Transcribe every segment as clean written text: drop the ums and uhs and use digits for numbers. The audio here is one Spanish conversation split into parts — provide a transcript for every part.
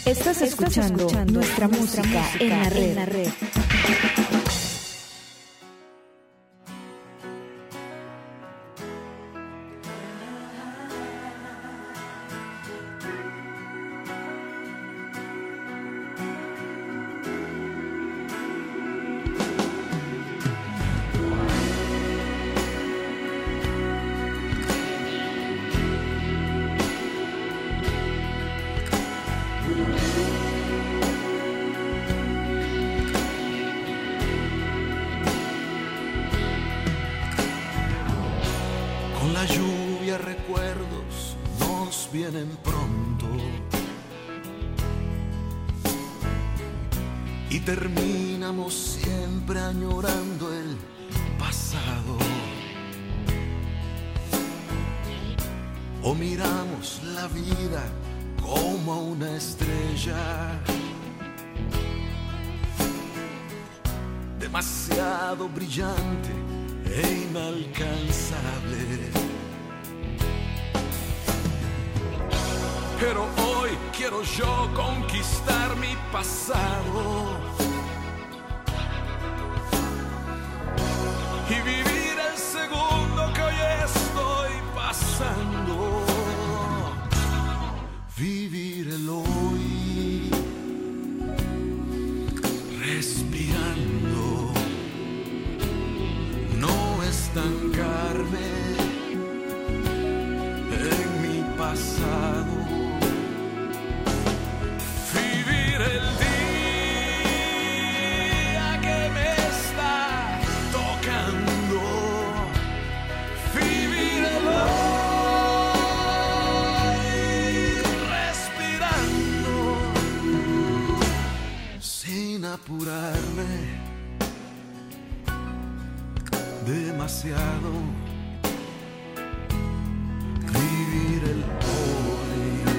Estás escuchando nuestra música en la red. Con la lluvia recuerdos nos vienen pronto y terminamos siempre añorando el pasado. O miramos la vida como una estrella demasiado brillante e inalcanzable. Pero hoy quiero yo conquistar mi pasado y vivir el segundo que hoy estoy pasando. Vivir el hoy, respirando, no estancarme en mi pasado. Vivir el día que me está tocando. Vivir el hoy, respirando, sin apurarme demasiado. Vivir el hoy.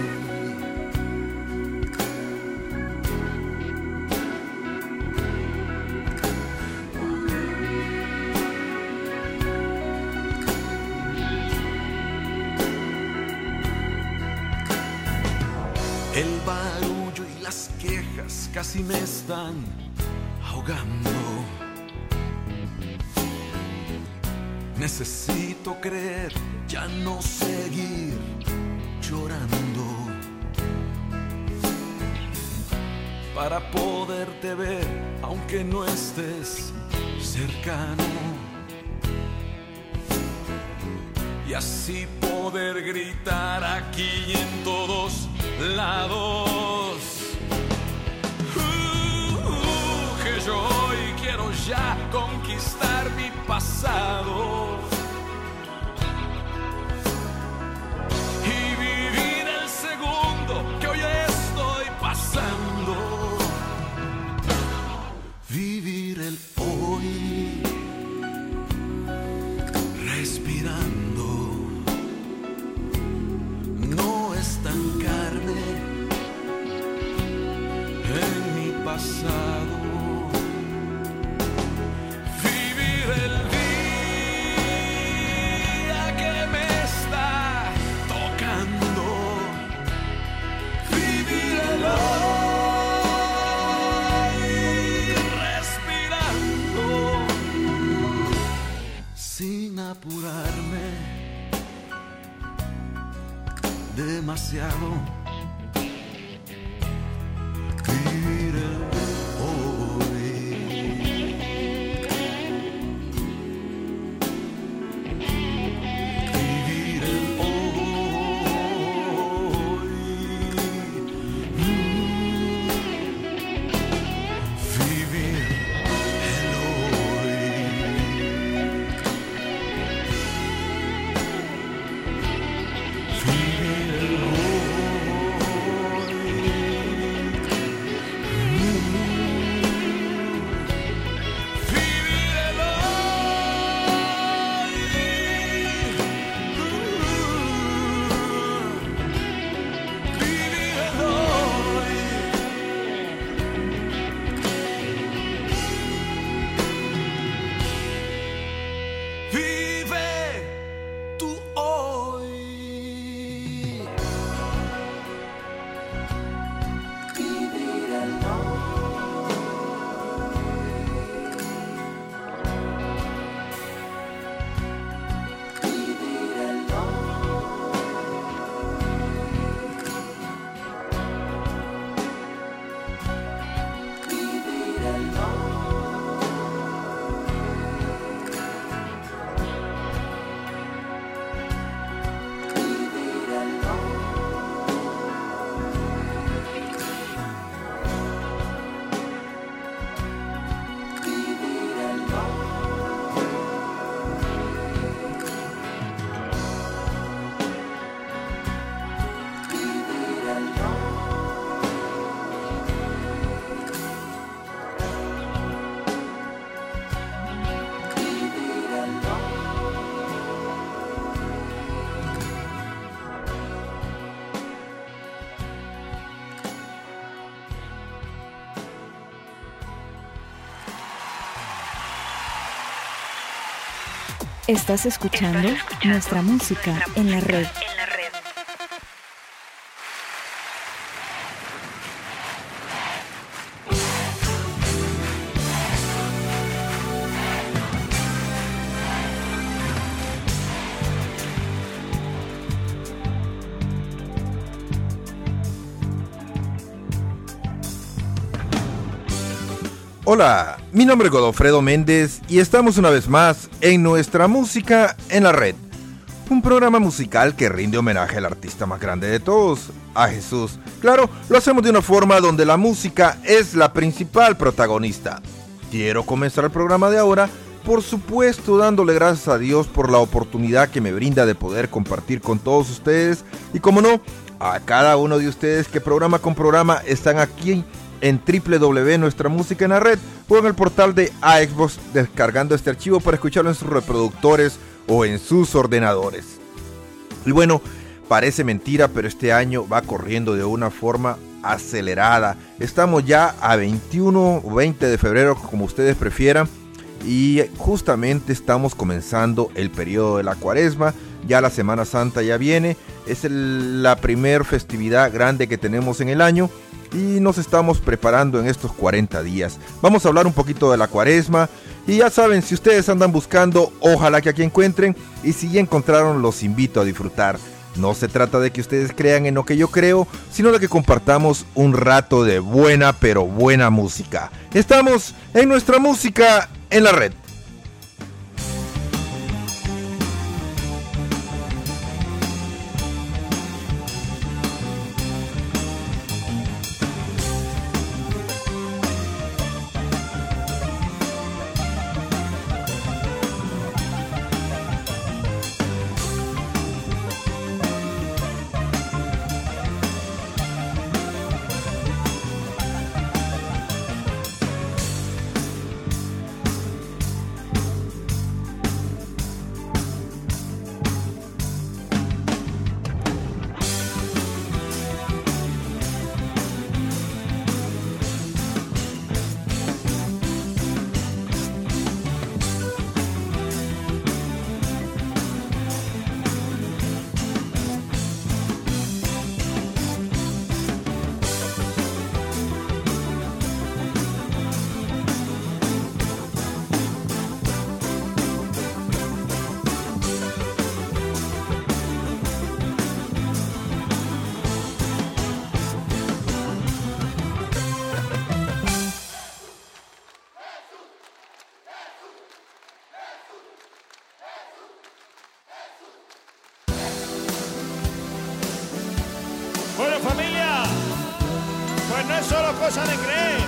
El barullo y las quejas casi me están ahogando. Necesito creer, ya no seguir llorando, para poderte ver aunque no estés cercano, y así poder gritar aquí y en todos lados que yo hoy quiero ya conquistar mi pasado y vivir el segundo que hoy estoy pasando. Vivir el hoy, respirando, no estancarme en mi pasado. Vivir el día que me está tocando. Vivir el hoy, respirando, sin apurarme demasiado. Vivir el hoy. Vivir el hoy. Vivir el hoy. Vivir el hoy. Estás escuchando nuestra música en la red. Hola, mi nombre es Godofredo Méndez y estamos una vez más en Nuestra Música en la Red, un programa musical que rinde homenaje al artista más grande de todos, a Jesús. Claro, lo hacemos de una forma donde la música es la principal protagonista. Quiero comenzar el programa de ahora, por supuesto, dándole gracias a Dios por la oportunidad que me brinda de poder compartir con todos ustedes y, como no, a cada uno de ustedes que programa con programa están aquí en Nuestra Música en la Red o en el portal de iXbox, descargando este archivo para escucharlo en sus reproductores o en sus ordenadores. Y bueno, parece mentira, pero este año va corriendo de una forma acelerada. Estamos ya a 21 o 20 de febrero, como ustedes prefieran, y justamente estamos comenzando el periodo de la Cuaresma. Ya la Semana Santa ya viene, es la primer festividad grande que tenemos en el año y nos estamos preparando en estos 40 días. Vamos a hablar un poquito de la Cuaresma y ya saben, si ustedes andan buscando, ojalá que aquí encuentren, y si ya encontraron, los invito a disfrutar. No se trata de que ustedes crean en lo que yo creo, sino de que compartamos un rato de buena, pero buena música. Estamos en Nuestra Música en la Red. Bueno, familia, pues no es solo cosa de creer,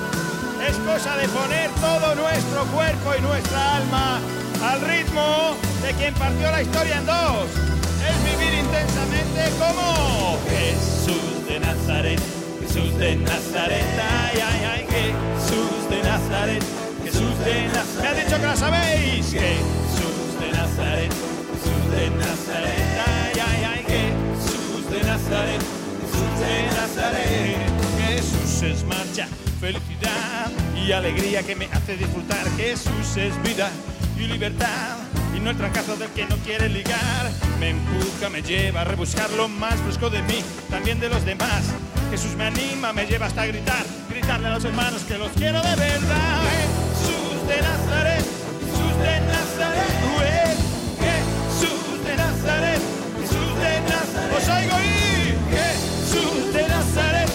es cosa de poner todo nuestro cuerpo y nuestra alma al ritmo de quien partió la historia en dos. Es vivir intensamente como Jesús de Nazaret, Jesús de Nazaret, ay, ay, ay, Jesús de Nazaret, Jesús de Nazaret. Me ha dicho que la sabéis. Jesús de Nazaret, Jesús de Nazaret, ay, ay, ay, Jesús de Nazaret, Jesús de Nazaret. Jesús es marcha, felicidad y alegría que me hace disfrutar. Jesús es vida y libertad, y no el trancazo del que no quiere ligar. Me empuja, me lleva a rebuscar lo más fresco de mí, también de los demás. Jesús me anima, me lleva hasta gritar, gritarle a los hermanos que los quiero de verdad. Jesús de Nazaret, Jesús de Nazaret, Jesús de Nazaret, Jesús de Nazaret. Os oigo ir, Jesús de Nazaret,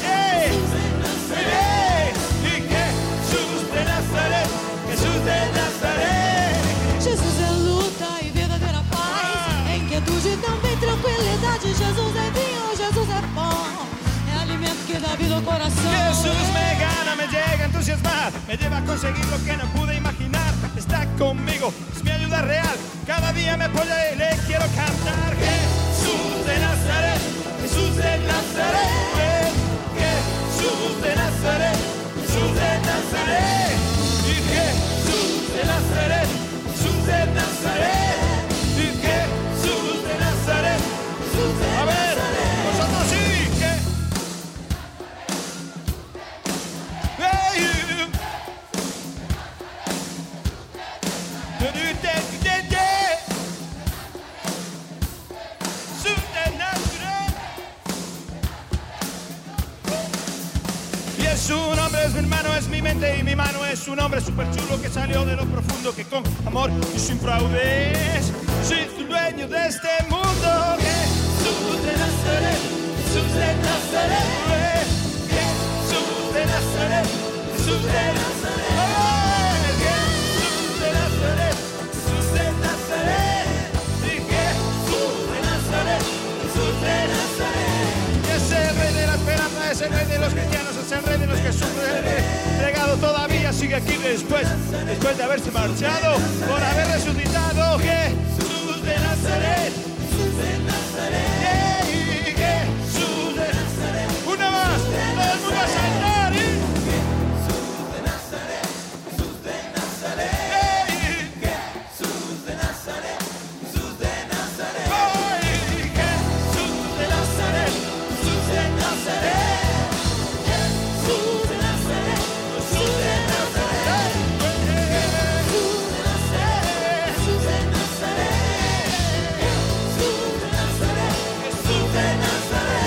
y Jesús de Nazaret, Jesús de Nazaret. Jesus é luta e verdadeira paz, é inquietude também tranquilidade. Jesus é vinho, Jesus é pão, é alimento que dá vida ao coração. Jesús me gana, me llega a entusiasmar, me lleva a conseguir lo que no pude imaginar. Está conmigo, es mi ayuda real, cada día me apoya y le quiero cantar. Jesús de Nazaret, Jesús de Nazaret, Jesús de Nazaret, Jesús de Nazaret, y Jesús de Nazaret, Jesús de Nazaret, y Jesús de Nazaret, Jesús de Nazaret. A ver, vosotros sí, es su nombre, es mi hermano, es mi mente y mi mano. Es un hombre súper chulo que salió de lo profundo, que con amor y sin fraudes soy el dueño de este mundo. Jesús de Nazaret, Jesús de Nazaret, Jesús de Nazaret, Jesús de Nazaret, Jesús de Nazaret, Jesús de Nazaret, Jesús de Nazaret, Jesús de Nazaret. Es el rey de la esperanza, es el rey de los cristianos, es el rey de los que sufren. El legado todavía sigue aquí después de haberse marchado, por haber resucitado. Jesús de Nazaret, Jesús de Nazaret, Jesús de Nazaret. Una más, todo el mundo a saltar. Jesús de Nazaret, Jesús de Nazaret, Jesús de Nazaret, Jesús de Nazaret, Jesús de Nazaret, Jesús de Nazaret, Jesús de Nazaret, Jesús de Nazaret, Jesús de Nazaret, Jesús de Nazaret, Jesús de Nazaret, Jesús de Nazaret.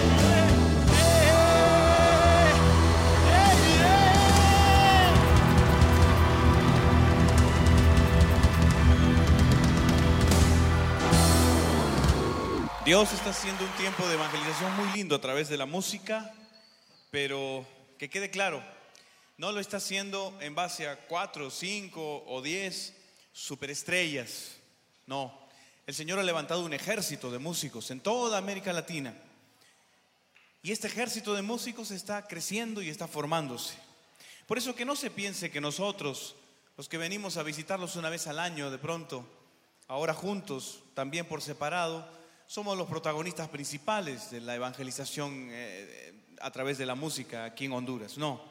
Dios está haciendo un tiempo de evangelización muy lindo a través de la música, pero que quede claro, no lo está haciendo en base a 4, 5 o 10 superestrellas. No, el Señor ha levantado un ejército de músicos en toda América Latina. Y este ejército de músicos está creciendo y está formándose. Por eso que no se piense que nosotros, los que venimos a visitarlos una vez al año, de pronto, ahora juntos, también por separado, somos los protagonistas principales de la evangelización a través de la música aquí en Honduras. No,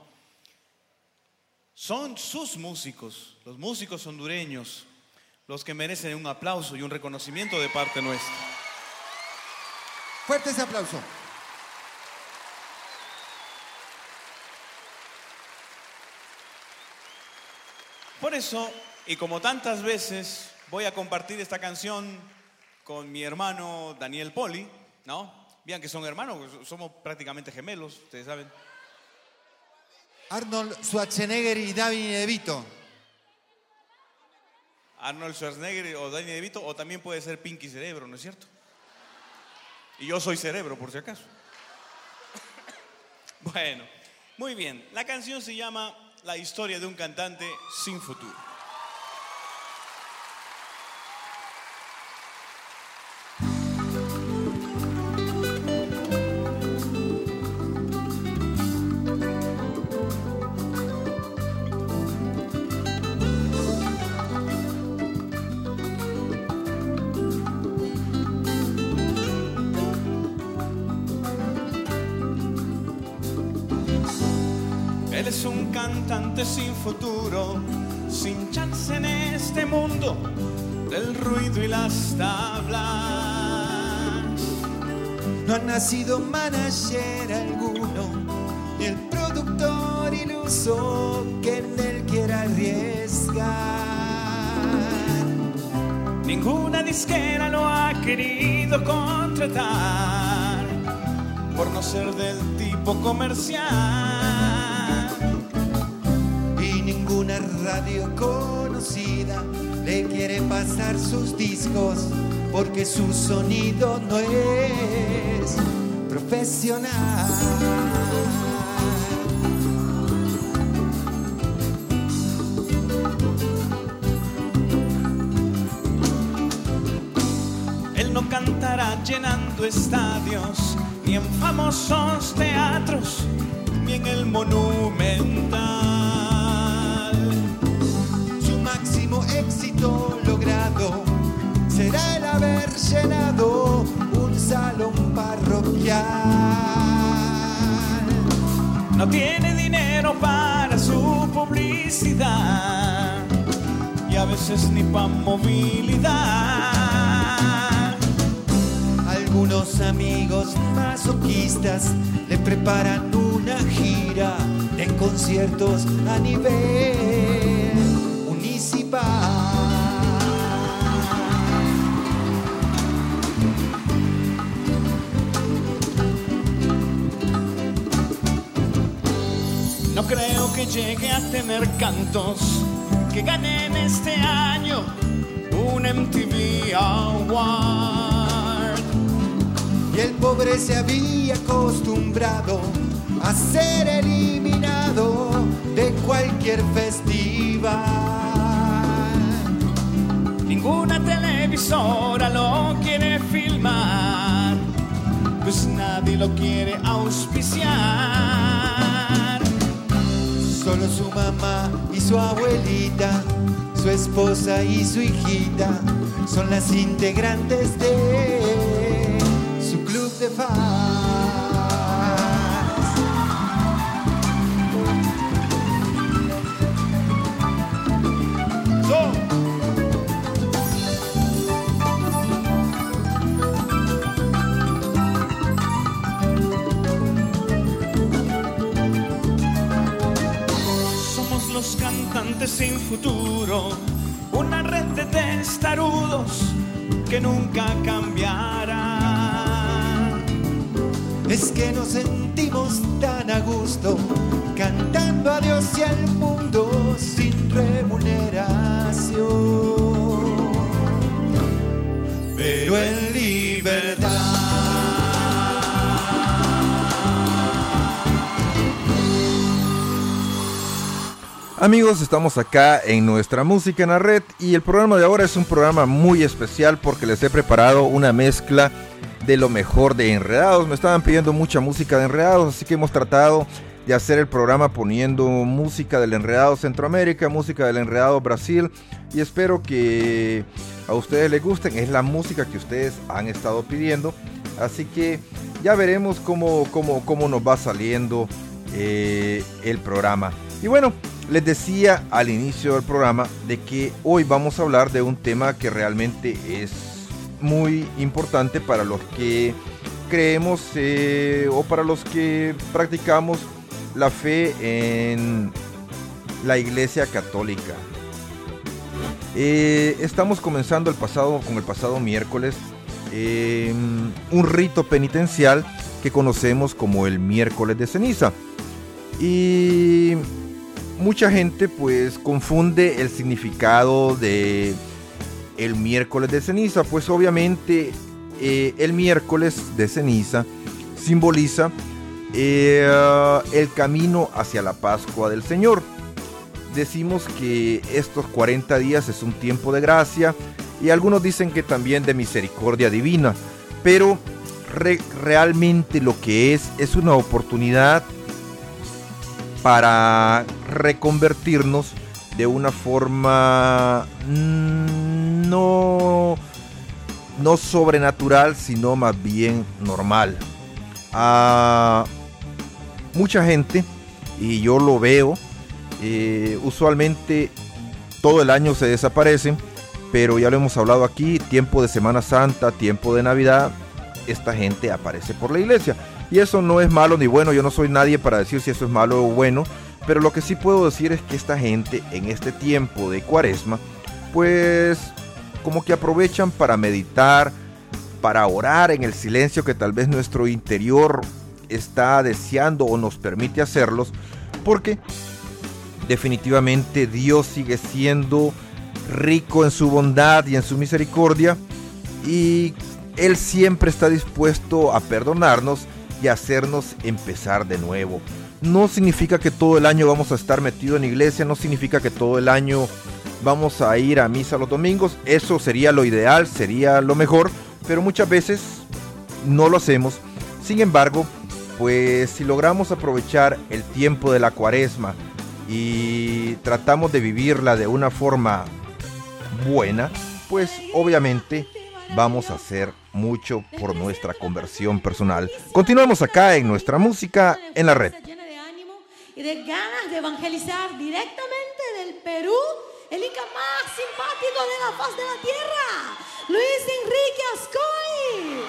son sus músicos, los músicos hondureños, los que merecen un aplauso y un reconocimiento de parte nuestra. Fuerte ese aplauso. Por eso, y como tantas veces, voy a compartir esta canción con mi hermano Daniel Poli, ¿no? Vean que son hermanos, somos prácticamente gemelos, ustedes saben. Arnold Schwarzenegger y Danny DeVito. Arnold Schwarzenegger o Danny DeVito, o también puede ser Pinky Cerebro, ¿no es cierto? Y yo soy Cerebro, por si acaso. Bueno, muy bien. La canción se llama La historia de un cantante sin futuro. Él es un cantante sin futuro, sin chance en este mundo del ruido y las tablas. No ha nacido manager alguno, ni el productor iluso que en él quiera arriesgar. Ninguna disquera lo ha querido contratar por no ser del tipo comercial. Y ninguna radio conocida le quiere pasar sus discos porque su sonido no es profesional. Él no cantará llenando estadios, ni en famosos teatros, ni en el Monumental. Su máximo éxito logrado será el haber llenado un salón parroquial. No tiene dinero para su publicidad y a veces ni para movilidad. Algunos amigos masoquistas le preparan una gira de conciertos a nivel municipal. No creo que llegue a tener cantos que ganen este año un MTV Award. Y el pobre se había acostumbrado a ser eliminado de cualquier festival. Ninguna televisora lo quiere filmar, pues nadie lo quiere auspiciar. Solo su mamá y su abuelita, su esposa y su hijita son las integrantes de su club de fans. Los cantantes sin futuro, una red de testarudos que nunca cambiará. Es que nos sentimos tan a gusto cantando a Dios y al mundo sin remuneración, pero en libertad. Amigos, estamos acá en Nuestra Música en la Red y el programa de ahora es un programa muy especial porque les he preparado una mezcla de lo mejor de Enredados. Me estaban pidiendo mucha música de Enredados, así que hemos tratado de hacer el programa poniendo música del Enredado Centroamérica, música del Enredado Brasil, y espero que a ustedes les gusten. Es la música que ustedes han estado pidiendo, así que ya veremos cómo nos va saliendo el programa. Y bueno, les decía al inicio del programa de que hoy vamos a hablar de un tema que realmente es muy importante para los que creemos o para los que practicamos la fe en la Iglesia Católica. Estamos comenzando con el pasado miércoles un rito penitencial que conocemos como el miércoles de ceniza. Y mucha gente pues confunde el significado de el miércoles de ceniza, pues obviamente el miércoles de ceniza simboliza el camino hacia la Pascua del Señor. Decimos que estos 40 días es un tiempo de gracia y algunos dicen que también de misericordia divina, pero realmente lo que es una oportunidad para reconvertirnos de una forma no sobrenatural, sino más bien normal. Mucha gente, y yo lo veo, usualmente todo el año se desaparecen, pero ya lo hemos hablado aquí, tiempo de Semana Santa, tiempo de Navidad, esta gente aparece por la iglesia. Y eso no es malo ni bueno, yo no soy nadie para decir si eso es malo o bueno, pero lo que sí puedo decir es que esta gente en este tiempo de Cuaresma, pues como que aprovechan para meditar, para orar en el silencio que tal vez nuestro interior está deseando o nos permite hacerlos, porque definitivamente Dios sigue siendo rico en su bondad y en su misericordia, y Él siempre está dispuesto a perdonarnos y hacernos empezar de nuevo. No significa que todo el año vamos a estar metidos en iglesia, no significa que todo el año vamos a ir a misa los domingos. Eso sería lo ideal, sería lo mejor, pero muchas veces no lo hacemos. Sin embargo, pues si logramos aprovechar el tiempo de la Cuaresma y tratamos de vivirla de una forma buena, pues obviamente vamos a hacer mucho por nuestra conversión personal. Continuamos acá en Nuestra Música en la Red. Llena de ánimo y de ganas de evangelizar directamente del Perú, el Inca más simpático de la faz de la tierra, Luis Enrique Ascoy.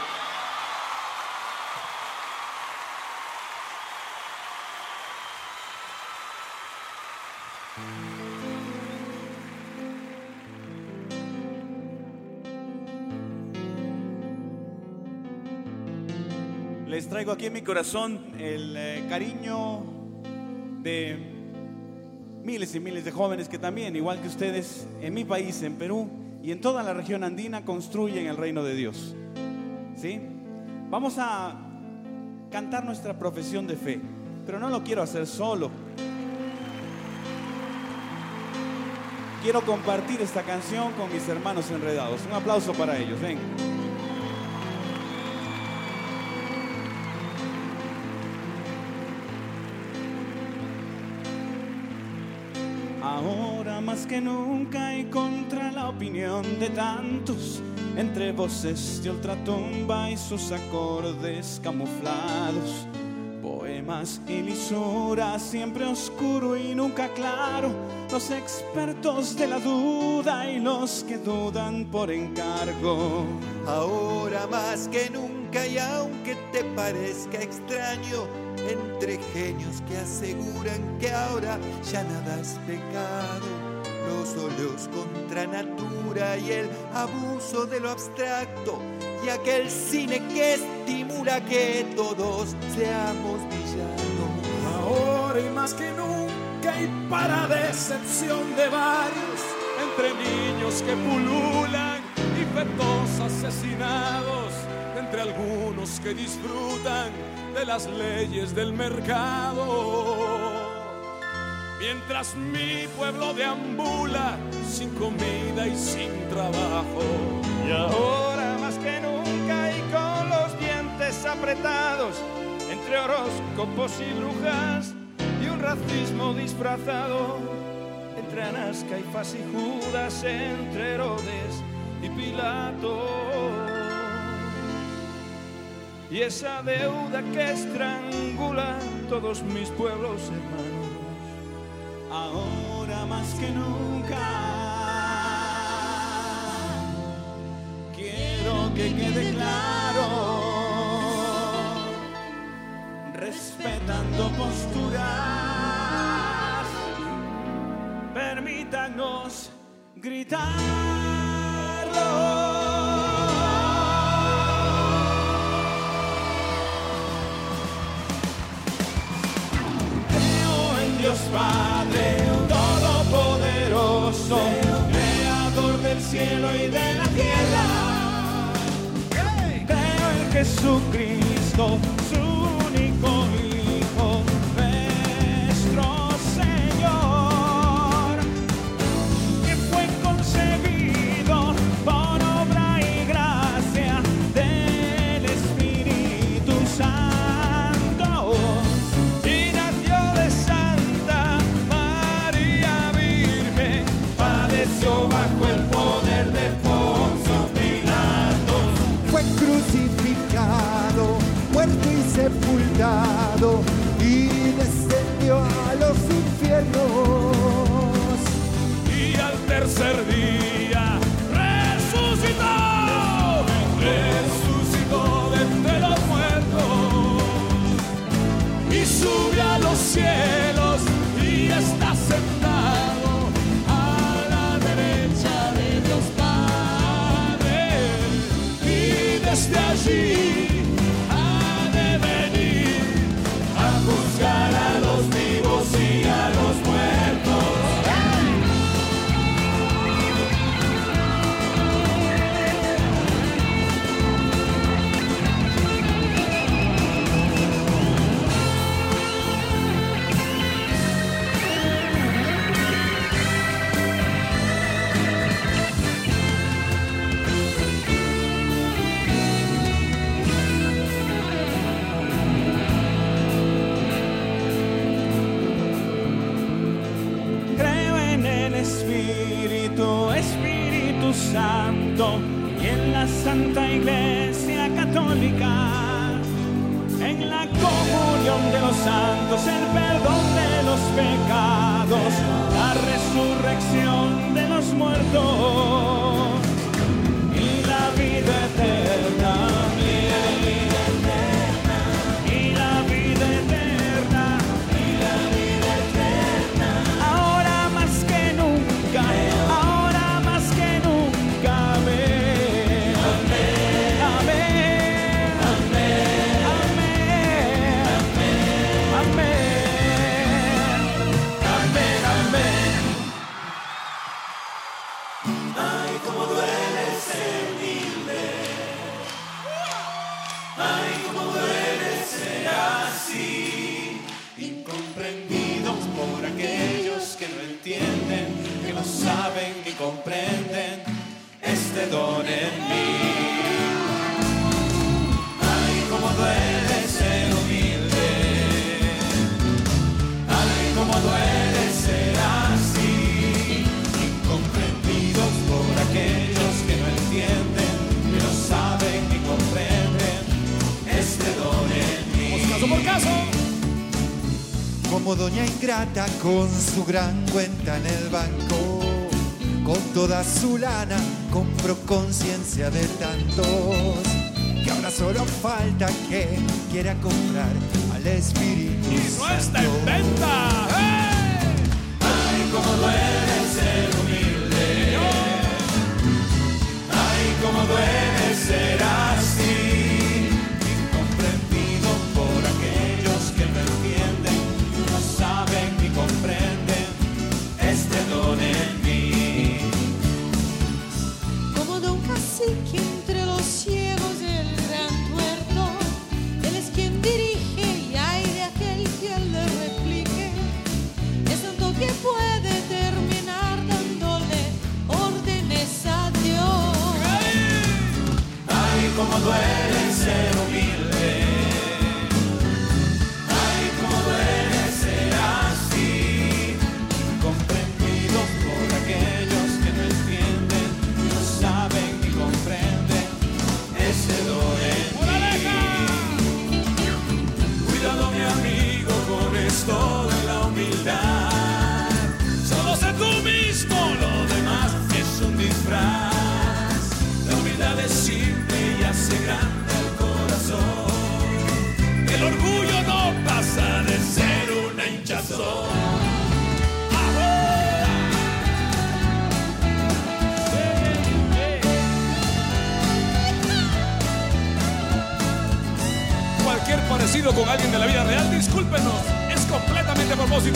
Les traigo aquí en mi corazón el cariño de miles y miles de jóvenes que también, igual que ustedes, en mi país, en Perú y en toda la región andina, construyen el reino de Dios. ¿Sí? Vamos a cantar nuestra profesión de fe, pero no lo quiero hacer solo. Quiero compartir esta canción con mis hermanos enredados. Un aplauso para ellos, ven. Ahora más que nunca y contra la opinión de tantos, entre voces de ultratumba y sus acordes camuflados, poemas y lisuras, siempre oscuro y nunca claro, los expertos de la duda y los que dudan por encargo. Ahora más que nunca, y aunque te parezca extraño, entre genios que aseguran que ahora ya nada es pecado, los óleos contra natura y el abuso de lo abstracto, y aquel cine que estimula que todos seamos villanos. Ahora y más que nunca, y para decepción de varios, entre niños que pululan y fetos asesinados, entre algunos que disfrutan de las leyes del mercado, mientras mi pueblo deambula sin comida y sin trabajo. Y ahora más que nunca y con los dientes apretados, entre horóscopos y brujas y un racismo disfrazado, entre Anás, Caifás y Judas, entre Herodes y Pilato, y esa deuda que estrangula todos mis pueblos hermanos. Ahora más que nunca quiero que quede claro, respetando posturas, permítanos gritarlo. Dios Padre Todopoderoso, Creador del cielo y de la tierra. Creo en Jesucristo, su único Hijo, nuestro Señor, que fue concebido por obra y gracia del Espíritu Santo. Bajo el poder de Poncio Pilato, Fue crucificado, muerto y sepultado, y descendió a los infiernos. Y al tercer día resucitó de entre los muertos, y sube a los cielos y está sentado a la derecha de Dios Padre, y desde allí ha de venir a juzgar a los vivos y a los muertos. Espíritu Santo, y en la Santa Iglesia Católica, en la comunión de los santos, el perdón de los pecados, la resurrección de los muertos y la vida eterna. Y la vida eterna. Ahora más que nunca. Ahora más que nunca. Amén. Amén. Amén. Amén. Amén. comprenden este don en mí. Ay, cómo duele ser humilde. Ay, cómo duele ser así, incomprendidos por aquellos que no entienden, que no saben ni comprenden este don en mí. Caso por caso. Como doña ingrata con su gran cuenta en el banco, con toda su lana compró conciencia de tantos, que ahora solo falta que quiera comprar al Espíritu Y Santo. no está en venta. ¡Hey! Ay, cómo duele ser humilde. Ay, cómo duele ser así, incomprendido por aquellos que no entienden, no saben ni comprenden este don en mí. Como don cacique entre los ciegos del gran tuerto, él es quien dirige y hay de aquel que le replique. Es tanto que puede terminar dándole órdenes a Dios. Ay, cómo duele ser humilde. Ay, cómo duele ser así, incomprendidos por aquellos que no entienden, no saben ni comprenden ese don en mí. Cuidado, mi amigo, con esto de la humildad. Solo sé tú mismo, lo demás Es un disfraz. La humildad es simple y hace grande el corazón. El orgullo no pasa de ser una hinchazón. Cualquier parecido con alguien de la vida real, discúlpenos, es completamente a propósito.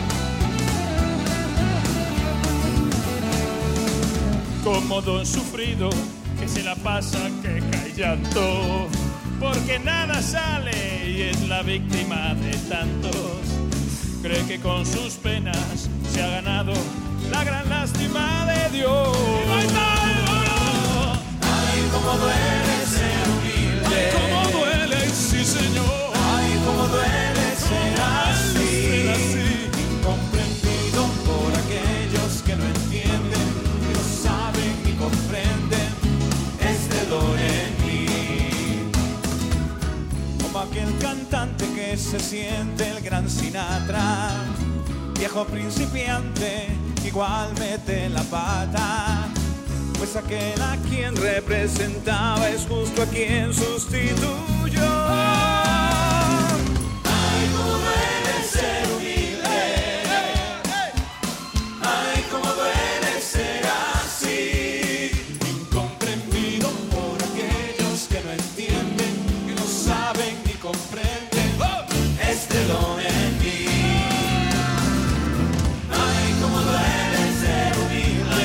Como don sufrido que se la pasa queja y llanto, porque nada sale y es la víctima de tantos. Cree que con sus penas se ha ganado la gran lástima de Dios. Ay, cómo duele ser humilde. Cómo duele, sí señor. Ay, cómo duele ser así, incomprendido por aquellos que no entienden, que no saben ni comprenden este don en mí. Como aquel cantante que se siente el gran Sinatra, viejo principiante, igual mete la pata, pues aquel a quien representaba es justo a quien sustituyó. Ay, cómo duele ser humilde. Ay, cómo duele ser así, incomprendido por aquellos que no entienden, que no saben ni comprenden este don en mí. Ay, cómo duele ser humilde.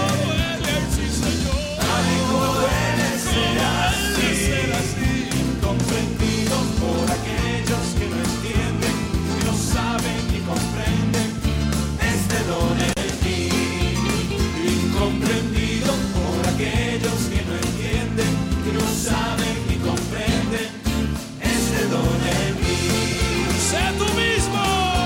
Ay, cómo duele ser así, incomprendido por aquellos que no entienden, que no saben ni comprenden este don en mí. Incomprendido por aquellos que no entienden, que no saben ni comprenden este don en mí. Sé tú mismo.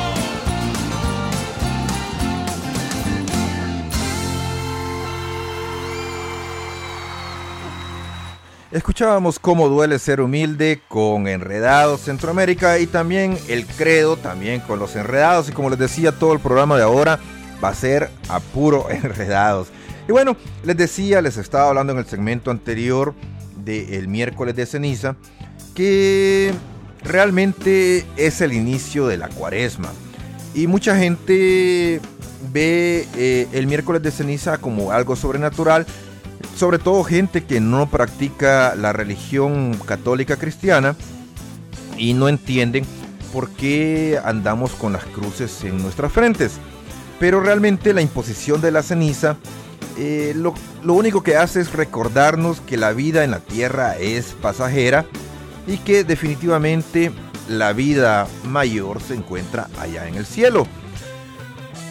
Escuchábamos Cómo duele ser humilde con Enredados Centroamérica y también El Credo, también con los Enredados. Y como les decía, todo el programa de ahora va a ser a puro Enredados. Y bueno, les estaba hablando en el segmento anterior del miércoles de ceniza, que realmente es el inicio de la cuaresma. Y mucha gente ve el miércoles de ceniza como algo sobrenatural, sobre todo gente que no practica la religión católica cristiana y no entienden por qué andamos con las cruces en nuestras frentes. Pero realmente la imposición de la ceniza lo único que hace es recordarnos que la vida en la tierra es pasajera y que definitivamente la vida mayor se encuentra allá en el cielo.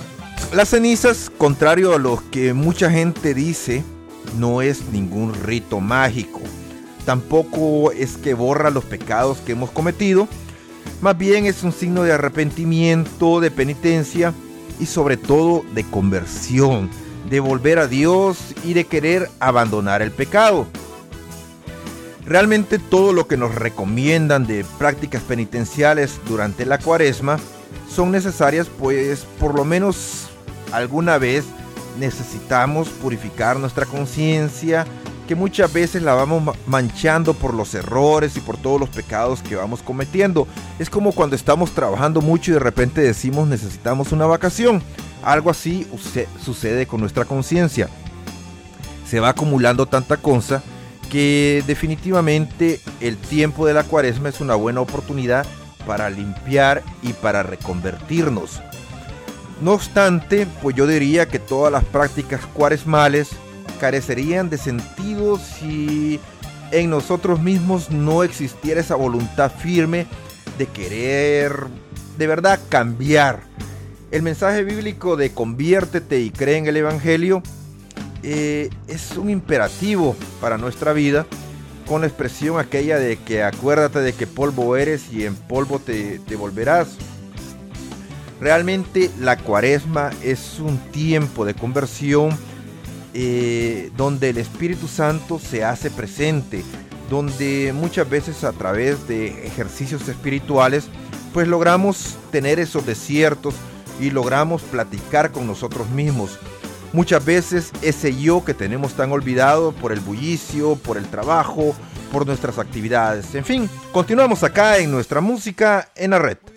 Las cenizas, contrario a lo que mucha gente dice, no es ningún rito mágico. Tampoco es que borra los pecados que hemos cometido. Más bien es un signo de arrepentimiento, de penitencia y sobre todo de conversión, de volver a Dios y de querer abandonar el pecado. Realmente todo lo que nos recomiendan de prácticas penitenciales durante la Cuaresma son necesarias, pues por lo menos alguna vez necesitamos purificar nuestra conciencia, que muchas veces la vamos manchando por los errores y por todos los pecados que vamos cometiendo. Es como cuando estamos trabajando mucho y de repente decimos necesitamos una vacación. Algo así sucede con nuestra conciencia. Se va acumulando tanta cosa que definitivamente el tiempo de la Cuaresma es una buena oportunidad para limpiar y para reconvertirnos. No obstante, pues yo diría que todas las prácticas cuaresmales carecerían de sentido si en nosotros mismos no existiera esa voluntad firme de querer de verdad cambiar. El mensaje bíblico de conviértete y cree en el Evangelio es un imperativo para nuestra vida, con la expresión aquella de que acuérdate de que polvo eres y en polvo te volverás. Realmente la Cuaresma es un tiempo de conversión donde el Espíritu Santo se hace presente, donde muchas veces a través de ejercicios espirituales pues logramos tener esos desiertos y logramos platicar con nosotros mismos. Muchas veces ese yo que tenemos tan olvidado por el bullicio, por el trabajo, por nuestras actividades. En fin, continuamos acá en nuestra música en la red.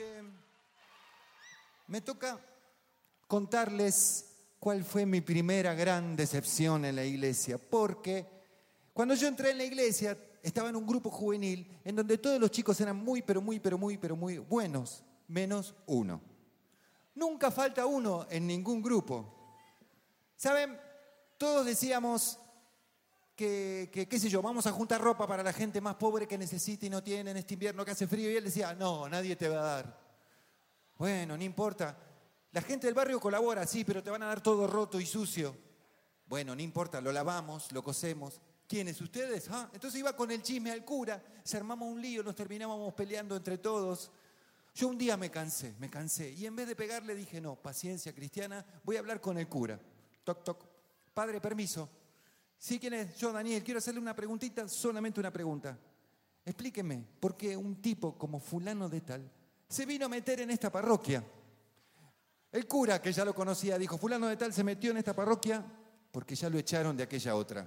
Me toca contarles cuál fue mi primera gran decepción en la iglesia, porque cuando yo entré en la iglesia estaba en un grupo juvenil en donde todos los chicos eran muy buenos, menos uno. Nunca falta uno en ningún grupo. ¿Saben? Todos decíamos que qué sé yo, vamos a juntar ropa para la gente más pobre que necesita y no tiene en este invierno que hace frío, y él decía, no, nadie te va a dar. Bueno, no importa. La gente del barrio colabora, sí, pero te van a dar todo roto y sucio. Bueno, no importa, lo lavamos, lo cosemos. ¿Quiénes? ¿Ustedes? ¿Ah? Entonces iba con el chisme al cura, se armamos un lío, nos terminábamos peleando entre todos. Yo un día me cansé, y en vez de pegarle dije, no, paciencia cristiana, voy a hablar con el cura. Toc, toc. Padre, permiso. ¿Sí? ¿Quién es? Yo, Daniel, quiero hacerle una preguntita, solamente una pregunta. Explíqueme, ¿por qué un tipo como fulano de tal se vino a meter en esta parroquia? El cura, que ya lo conocía, dijo, fulano de tal se metió en esta parroquia porque ya lo echaron de aquella otra.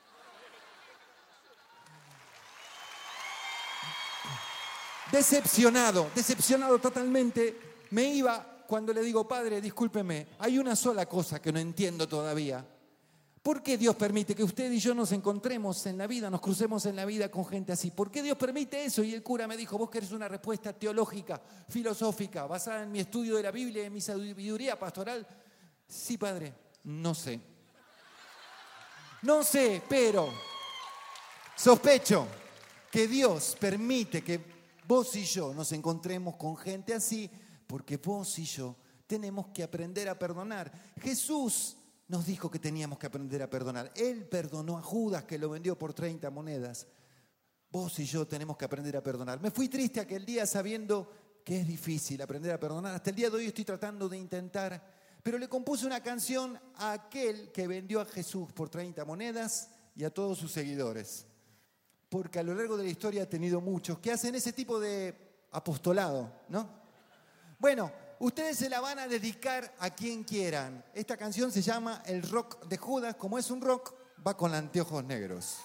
Decepcionado totalmente. Me iba cuando le digo, padre, discúlpeme, hay una sola cosa que no entiendo todavía. ¿Por qué Dios permite que usted y yo nos encontremos en la vida, nos crucemos en la vida con gente así? ¿Por qué Dios permite eso? Y el cura me dijo, vos querés una respuesta teológica, filosófica, basada en mi estudio de la Biblia y en mi sabiduría pastoral. Sí, padre, no sé. No sé, pero sospecho que Dios permite que vos y yo nos encontremos con gente así porque vos y yo tenemos que aprender a perdonar. Jesús nos dijo que teníamos que aprender a perdonar. Él perdonó a Judas, que lo vendió por 30 monedas. Vos y yo tenemos que aprender a perdonar. Me fui triste aquel día sabiendo que es difícil aprender a perdonar. Hasta el día de hoy estoy tratando de intentar, pero le compuse una canción a aquel que vendió a Jesús por 30 monedas y a todos sus seguidores. Porque a lo largo de la historia ha tenido muchos que hacen ese tipo de apostolado, ¿no? Bueno, ustedes se la van a dedicar a quien quieran. Esta canción se llama El Rock de Judas. Como es un rock, va con anteojos negros.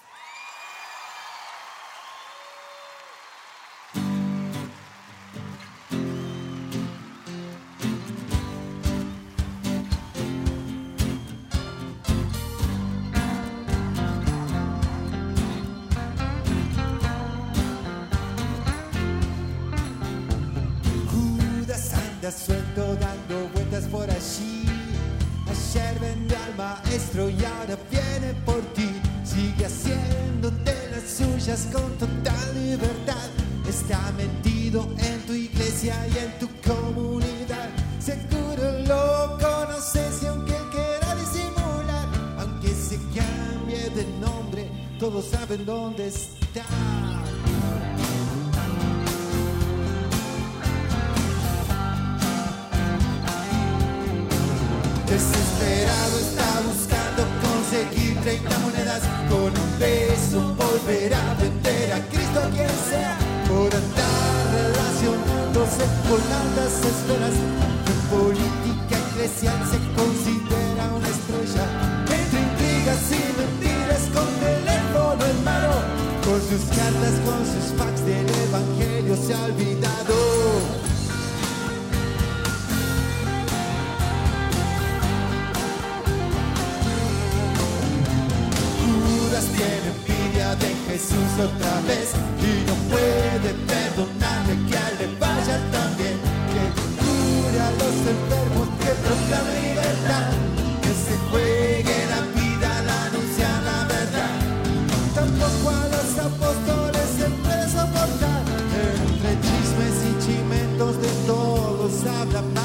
Suelto dando vueltas por allí. Ayer vendió al maestro y ahora viene por ti. Sigue haciéndote las suyas con total libertad. Está metido en tu iglesia y en tu comunidad. Seguro lo conoces todos saben dónde está. Desesperado está buscando conseguir 30 monedas. Con un beso volverá a vender a Cristo a quien sea. Por andar relacionándose con altas esferas. En política eclesial se considera una estrella. Entre intrigas y mentiras con teléfono en mano. Con sus cartas, con sus fax del evangelio se ha olvidado. Tiene envidia de Jesús otra vez y no puede perdonarle que a él le vaya tan bien. Que cure a los enfermos, que proclame libertad, que se juegue la vida al anunciar la verdad. Tampoco a los apóstoles se puede soportar. Entre chismes y chimentos de todos habla mal.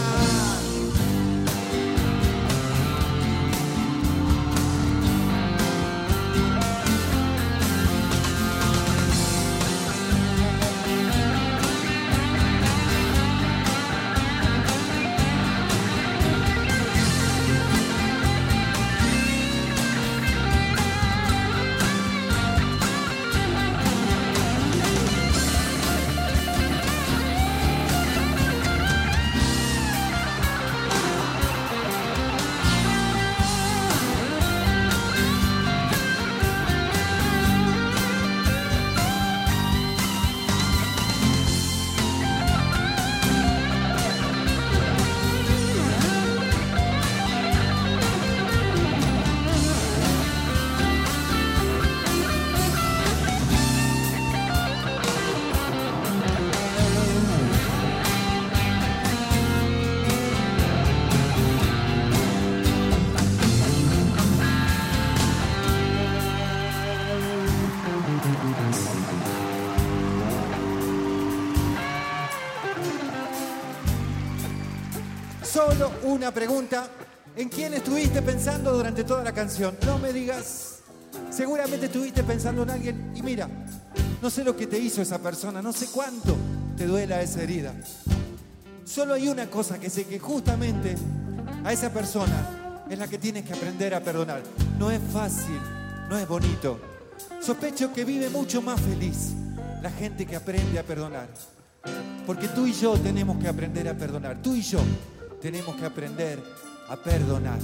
Solo una pregunta. ¿En quién estuviste pensando durante toda la canción? No me digas. Seguramente estuviste pensando en alguien y mira, no sé lo que te hizo esa persona, no sé cuánto te duela esa herida. Solo hay una cosa que sé, que justamente a esa persona es la que tienes que aprender a perdonar. No es fácil, no es bonito. Sospecho que vive mucho más feliz la gente que aprende a perdonar. Porque tú y yo tenemos que aprender a perdonar. Tú y yo tenemos que aprender a perdonar.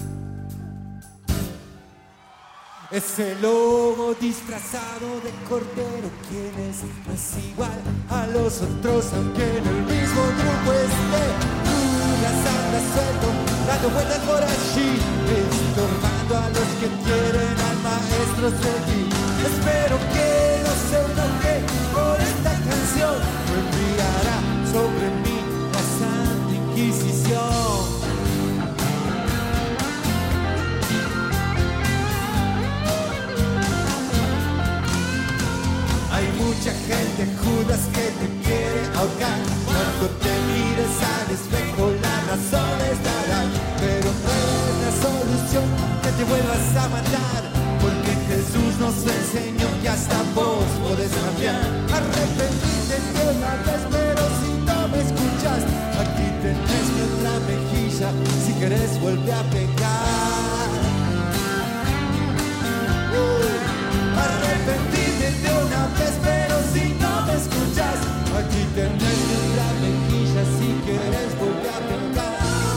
Ese lobo disfrazado de cordero, ¿quién es? No es igual a los otros, aunque en el mismo grupo esté. Las andas suelto, dando vueltas por allí, estorbando a los que quieren al maestro seguir. Espero que no se enoje por esta canción, no enviará sobre mí la Santa Inquisición. Hay mucha gente, Judas, que te quiere ahogar. Cuando te mires al espejo, las razones darán. Pero no es la solución que te vuelvas a matar, porque Jesús nos enseñó que hasta vos podés cambiar. Arrepentirte de una vez, pero si no me escuchas, aquí tenés mi otra mejilla, si querés volver a pecar. Arrepentirte de una vez, pero si no me escuchas, aquí tenés mi otra mejilla, si querés volver a pecar.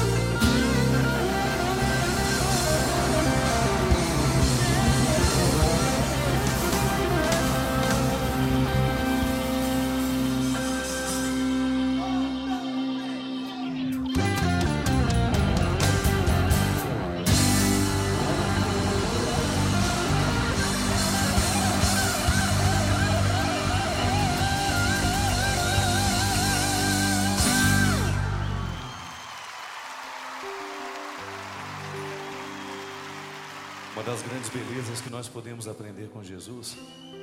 Uma das grandes belezas que nós podemos aprender com Jesus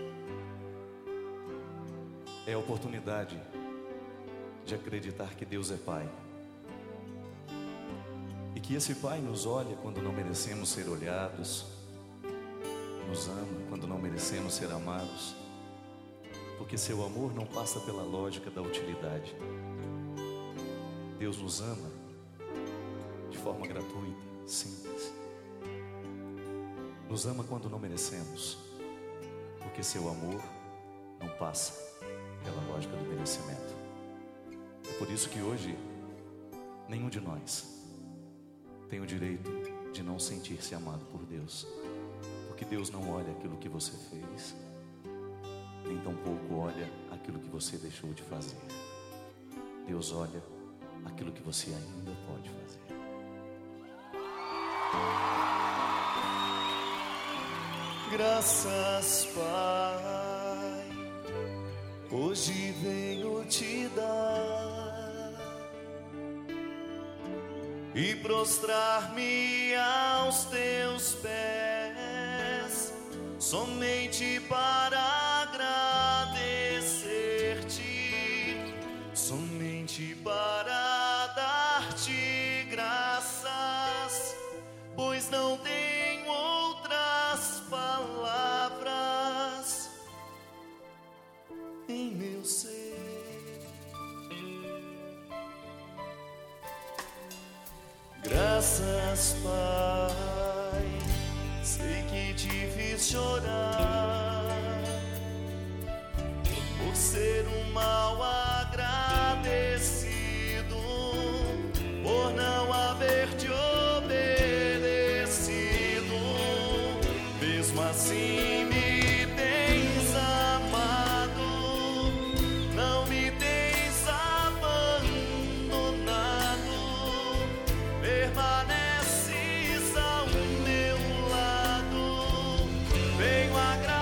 é a oportunidade de acreditar que Deus é Pai. E que esse Pai nos olha quando não merecemos ser olhados, nos ama quando não merecemos ser amados, porque seu amor não passa pela lógica da utilidade. Deus nos ama de forma gratuita, simples. Nos ama quando não merecemos, porque seu amor não passa pela lógica do merecimento. É por isso que hoje nenhum de nós tem o direito de não sentir-se amado por Deus, porque Deus não olha aquilo que você fez, nem tampouco olha aquilo que você deixou de fazer. Deus olha aquilo que você ainda pode fazer. Graças, Pai, hoje venho te dar e prostrar-me aos teus pés, somente para agradecer-te, somente para dar-te graças, pois não tenho outras palavras em meu ser. Graças, Pai, sei que te fiz chorar por ser um mal agradecido, por não haver te obedecido. Mesmo assim me tens amado, não me tens abandonado, permaneces ao meu lado, venho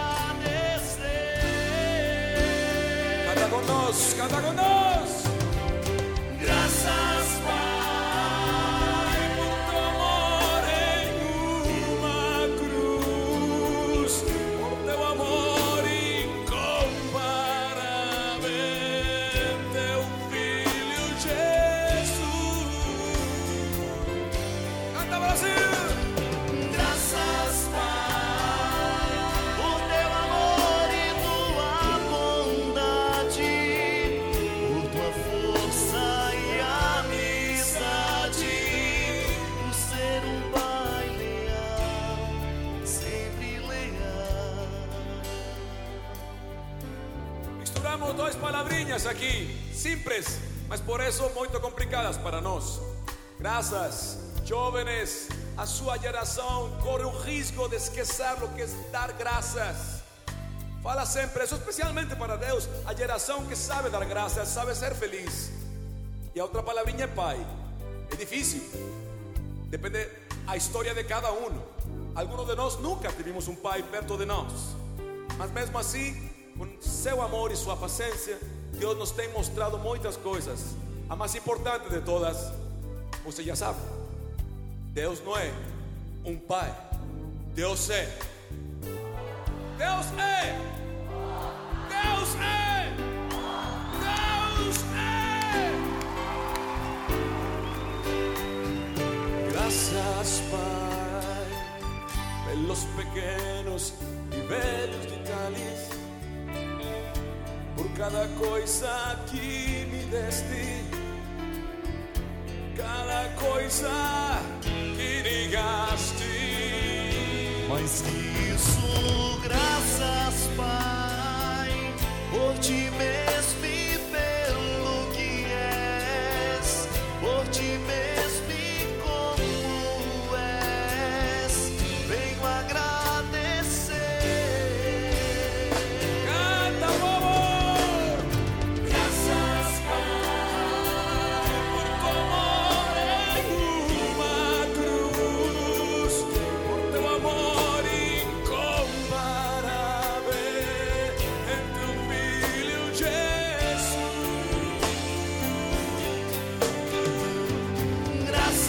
agradecer. Canta conosco, canta conosco. Graças, Pai, por teu amor em uma cruz, por teu amor incomparável, teu Filho Jesus. Canta, Brasil! graças, Pai, por teu amor e tua bondade, por tua força e amizade, por ser um Pai leal, sempre leal. Misturamos duas palavrinhas aqui, simples, mas por isso muito complicadas para nós. Graças, jovens, a sua geração corre o risco de esquecer o que é dar graças. Fala sempre, isso especialmente para Deus, a geração que sabe dar graças, sabe ser feliz. E a outra palavrinha é pai. É difícil, depende a história de cada um. Alguns de nós nunca tivemos um pai perto de nós, mas mesmo assim, com seu amor e sua paciência, Deus nos tem mostrado muitas coisas. A mais importante de todas, você já sabe, Deus não é um pai, Deus é. Deus é. Deus é. Deus é. Graças, Pai, Pelos pequenos e velhos detalhes, por cada coisa que me deste, cada coisa que negaste. mais que isso, graças, Pai, por ti mesmo e pelo que és, por ti mesmo e como és, venho agradecer. Canta, amor! Graças, Pai, por tu amor em uma cruz, por teu amor incomparável em teu Filho Jesus. graças,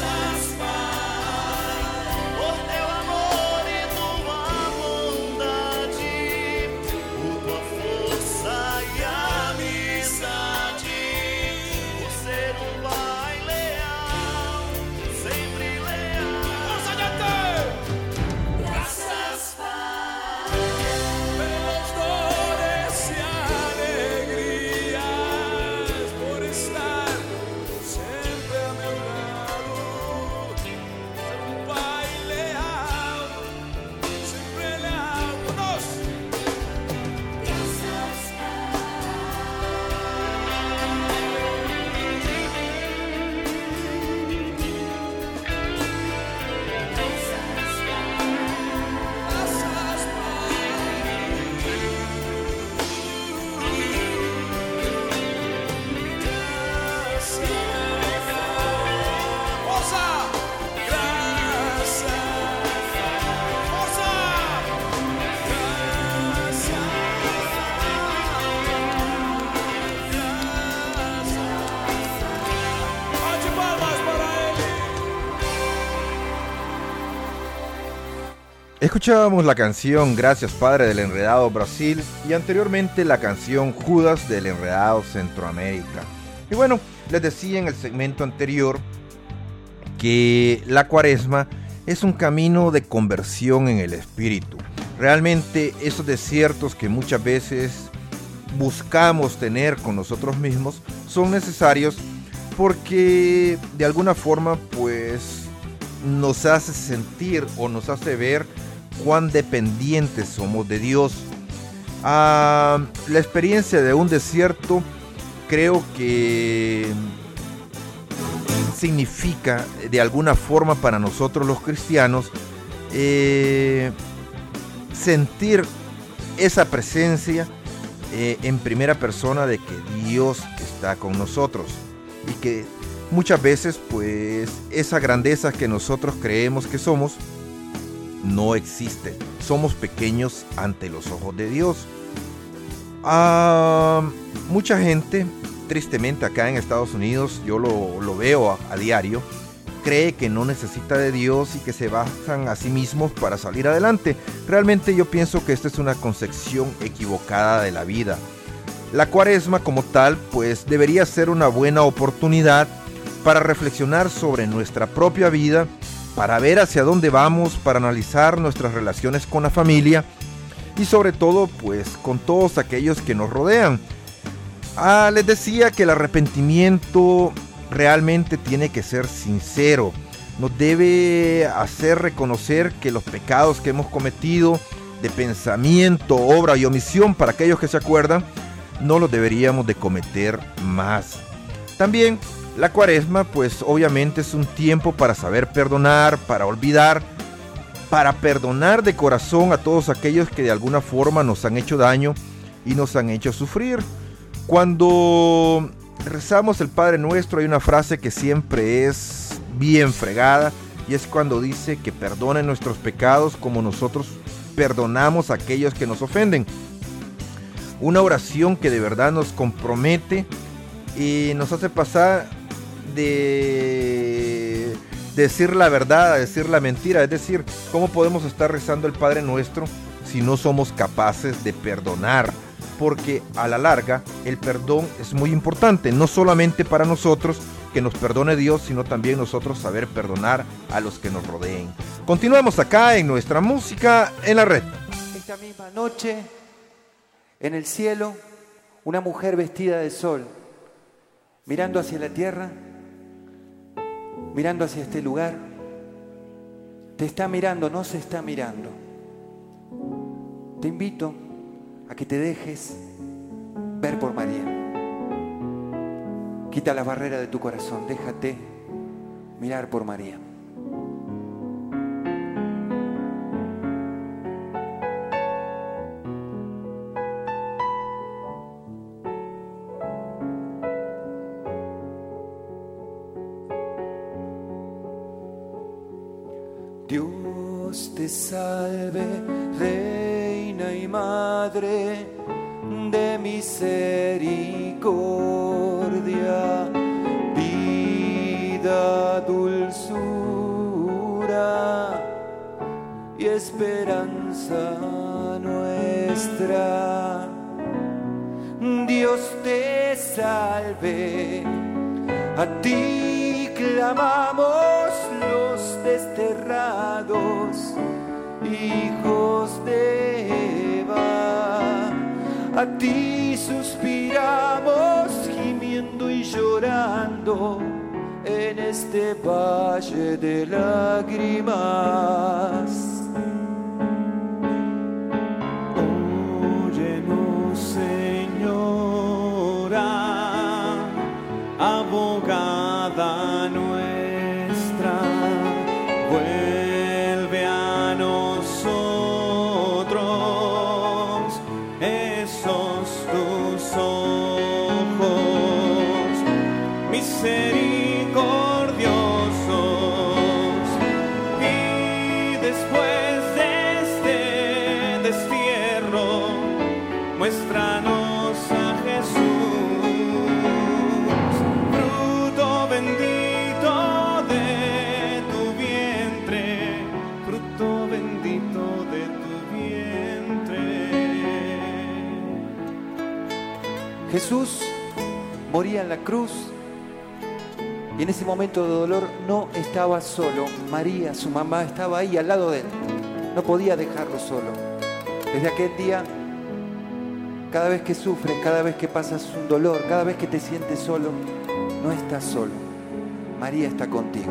Escuchábamos la canción Gracias Padre del Enredado Brasil y anteriormente la canción Judas del Enredado Centroamérica. Y bueno, les decía en el segmento anterior que la Cuaresma es un camino de conversión en el espíritu. Realmente esos desiertos que muchas veces buscamos tener con nosotros mismos son necesarios porque de alguna forma pues nos hace sentir o nos hace ver cuán dependientes somos de Dios. La experiencia de un desierto creo que significa de alguna forma para nosotros los cristianos sentir esa presencia en primera persona de que Dios está con nosotros y que muchas veces pues esa grandeza que nosotros creemos que somos no existe. Somos pequeños ante los ojos de Dios. Mucha gente, tristemente acá en Estados Unidos, yo lo veo a diario, cree que no necesita de Dios y que se basan a sí mismos para salir adelante. Realmente yo pienso que esta es una concepción equivocada de la vida. La Cuaresma como tal, pues debería ser una buena oportunidad para reflexionar sobre nuestra propia vida, para ver hacia dónde vamos, para analizar nuestras relaciones con la familia y sobre todo pues con todos aquellos que nos rodean. Les decía que el arrepentimiento realmente tiene que ser sincero, nos debe hacer reconocer que los pecados que hemos cometido de pensamiento, obra y omisión, para aquellos que se acuerdan, no los deberíamos de cometer más. También la Cuaresma pues obviamente es un tiempo para saber perdonar, para olvidar, para perdonar de corazón a todos aquellos que de alguna forma nos han hecho daño y nos han hecho sufrir. Cuando rezamos el Padre Nuestro hay una frase que siempre es bien fregada y es cuando dice que perdone nuestros pecados como nosotros perdonamos a aquellos que nos ofenden. Una oración que de verdad nos compromete y nos hace pasar de decir la verdad a decir la mentira. Es decir, ¿cómo podemos estar rezando el Padre Nuestro si no somos capaces de perdonar? Porque a la larga el perdón es muy importante, no solamente para nosotros, que nos perdone Dios, sino también nosotros saber perdonar a los que nos rodeen. Continuamos acá en nuestra música en la red. Esta misma noche, en el cielo, una mujer vestida de sol, mirando hacia la tierra, mirando hacia este lugar, te está mirando, no se está mirando. Te invito a que te dejes ver por María. Quita las barreras de tu corazón, déjate mirar por María. Dios te salve, Reina y Madre de misericordia, vida, dulzura y esperanza nuestra. Dios te salve, a ti clamamos los desterrados, hijos de Eva, a ti suspiramos gimiendo y llorando en este valle de lágrimas. Óyenos, Señora, abogada nuestra, vuelve a nosotros esos tus ojos misericordiosos, y después de este destierro muéstranos a Jesús, fruto bendito de tu vientre, Jesús moría en la cruz y en ese momento de dolor no estaba solo. María, su mamá, estaba ahí al lado de él. No podía dejarlo solo. Desde aquel día, cada vez que sufres, cada vez que pasas un dolor, cada vez que te sientes solo, no estás solo. María está contigo.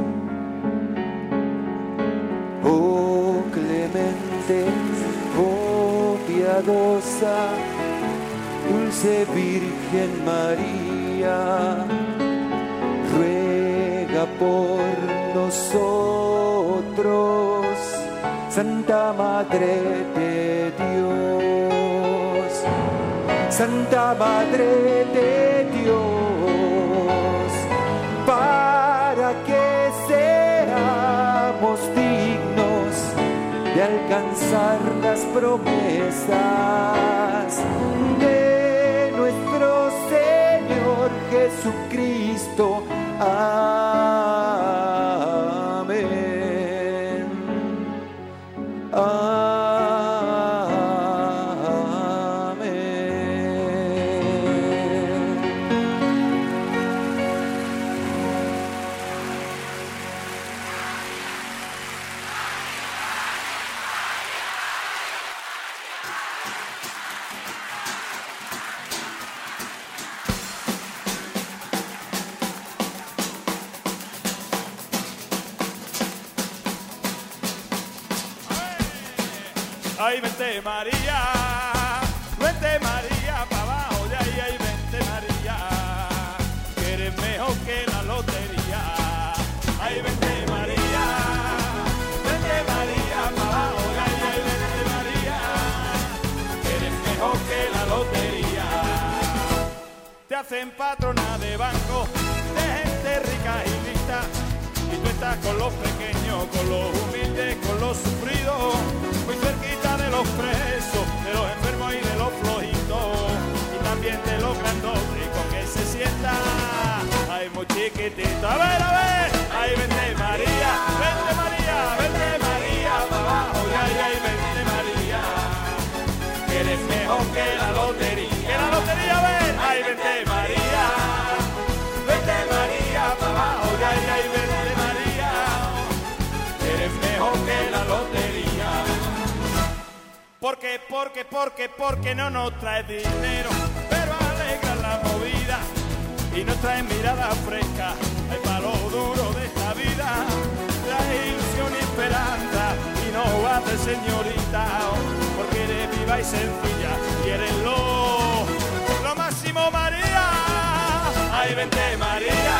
Oh clemente, oh piadosa, dulce Virgen María, ruega por nosotros, Santa Madre de Dios, Santa Madre de Dios, para que seamos dignos de alcanzar las promesas de nuestro Señor Jesucristo. Amén. Amén. Ay, vente María, pa' abajo de ahí, ay, vente María, que eres mejor que la lotería. Ay, vente María, pa' abajo de ahí, ay, vente María, que eres mejor que la lotería. Te hacen patrona de banco, de gente rica y lista, y tú estás con los pequeños, con los humildes, con los sufridos, muy cerquita de los presos, de los enfermos y de los flojitos, y también de los grandotes, con que se sienta, ay, muy chiquitito. A ver, ay, vente María, pa' abajo, ay, vente María, que eres mejor que la lotería, a ver, ay, vente María, pa' abajo, ay, vente María, que eres mejor que la lotería. Porque no nos trae dinero, pero alegra la movida y nos trae mirada fresca, hay palo duro de esta vida, trae ilusión y esperanza y no hace señorita, porque eres viva y sencilla y eres lo máximo María. Ay, vente María,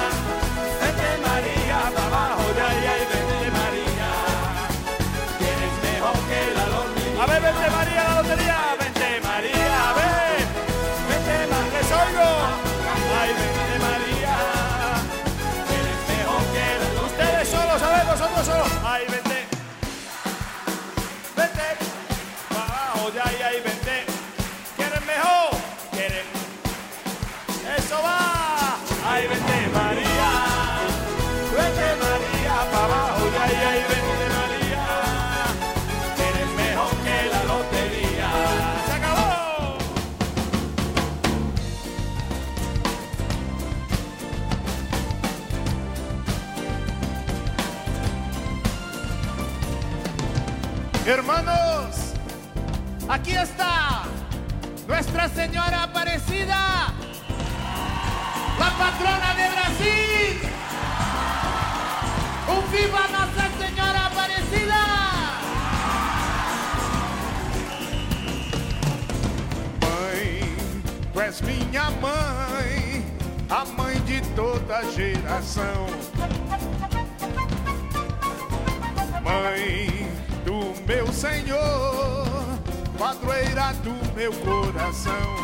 pa' abajo de ahí, ay, vente María, que eres mejor que la lotería. A ver, vente María, la lotería, vente María, a ver, vente más, les oigo. Ay, vente María, que eres mejor que la lotería. Ustedes solos, a ver, vosotros solos. Ay, vente, pa' abajo de ahí, ay, vente, que eres mejor, que eres. Eso va. Ay, vente María, pa' abajo de ahí, ay, vente María, que eres mejor que la lotería. ¡Se acabó! Hermanos, aquí está Nuestra Señora Aparecida, la patrona de Brasil. ¡Un viva Nossa Senhora Aparecida! Mãe, tu és minha mãe, a mãe de toda geração. Mãe do meu Senhor, padroeira do meu coração.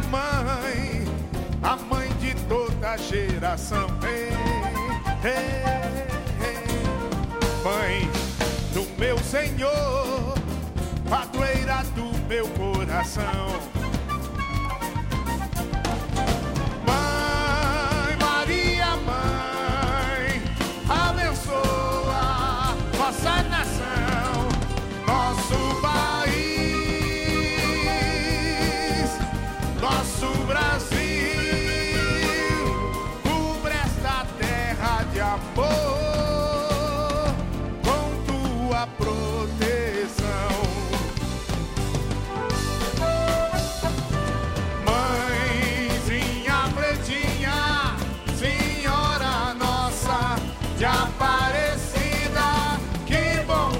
mãe, a mãe de toda geração. Ei, ei, ei. Mãe do meu Senhor, padroeira do meu coração. Mãe Maria, mãe, abençoa nossa nação, nosso país, nosso Brasil. Cubra esta terra de amor com tua proteção. Mãezinha pretinha, Senhora nossa de Aparecida, que bom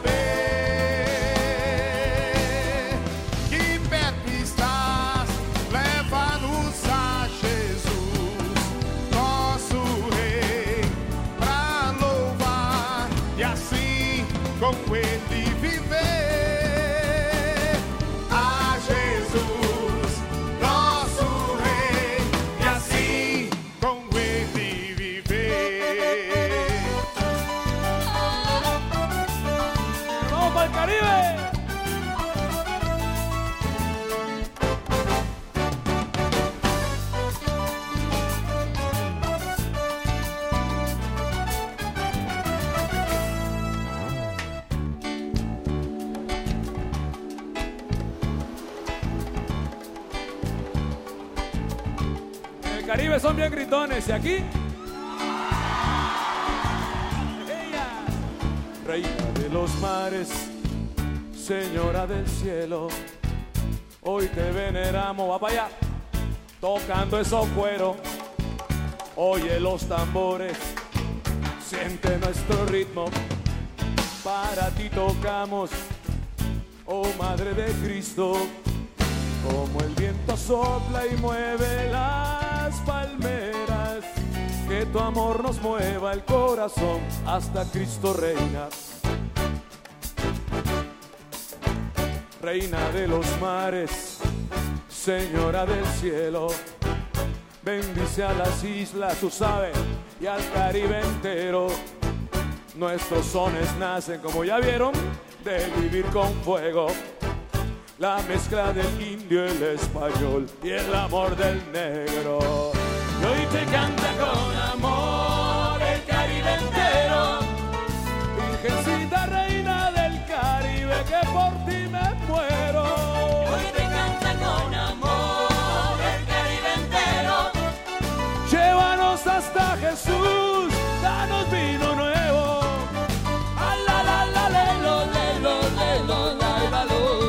saber que perto estás, leva-nos a Jesus, nosso Rei, pra louvar e assim com Ele viver. A Jesus, nosso Rei, e assim com Ele viver. ¡Vamos para el Caribe! En el Caribe son bien gritones, ¿y aquí? Ella, Reina de los mares, Señora del cielo, hoy te veneramos, va para allá, tocando esos cueros, oye los tambores, siente nuestro ritmo, para ti tocamos, oh Madre de Cristo, como el viento sopla y mueve las palmeras, que tu amor nos mueva el corazón hasta Cristo reina. Reina de los mares, Señora del cielo, bendice a las islas, tú sabes, y al Caribe entero. Nuestros sones nacen, como ya vieron, de vivir con fuego. La mezcla del indio, el español y el amor del negro. Y hoy te canta con amor el Caribe entero. Virgencita reina del Caribe, que por ti me muero. Hoy te canta con amor el Caribe entero. Llévanos hasta Jesús, danos vino nuevo. A la la la lelo, lelo, lelo, la la lo.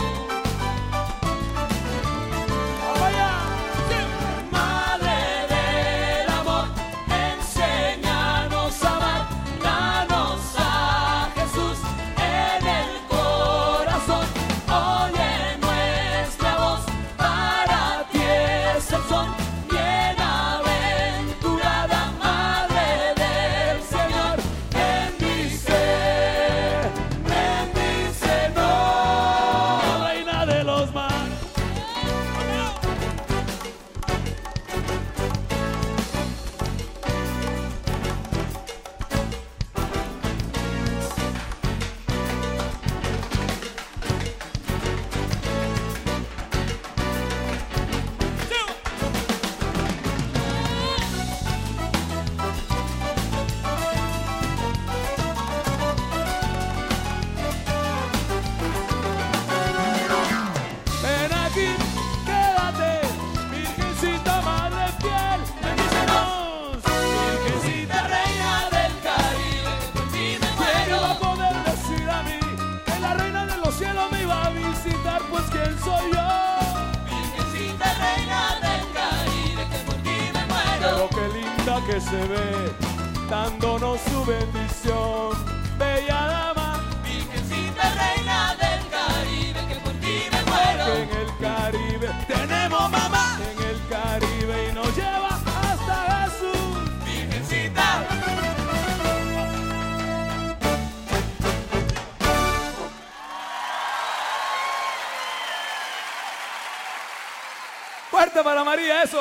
Que se ve dándonos su bendición, bella dama, Virgencita reina del Caribe, que por ti me muero. que en el Caribe tenemos mamá, en el Caribe y nos lleva hasta Jesús, Virgencita. fuerte para María, eso.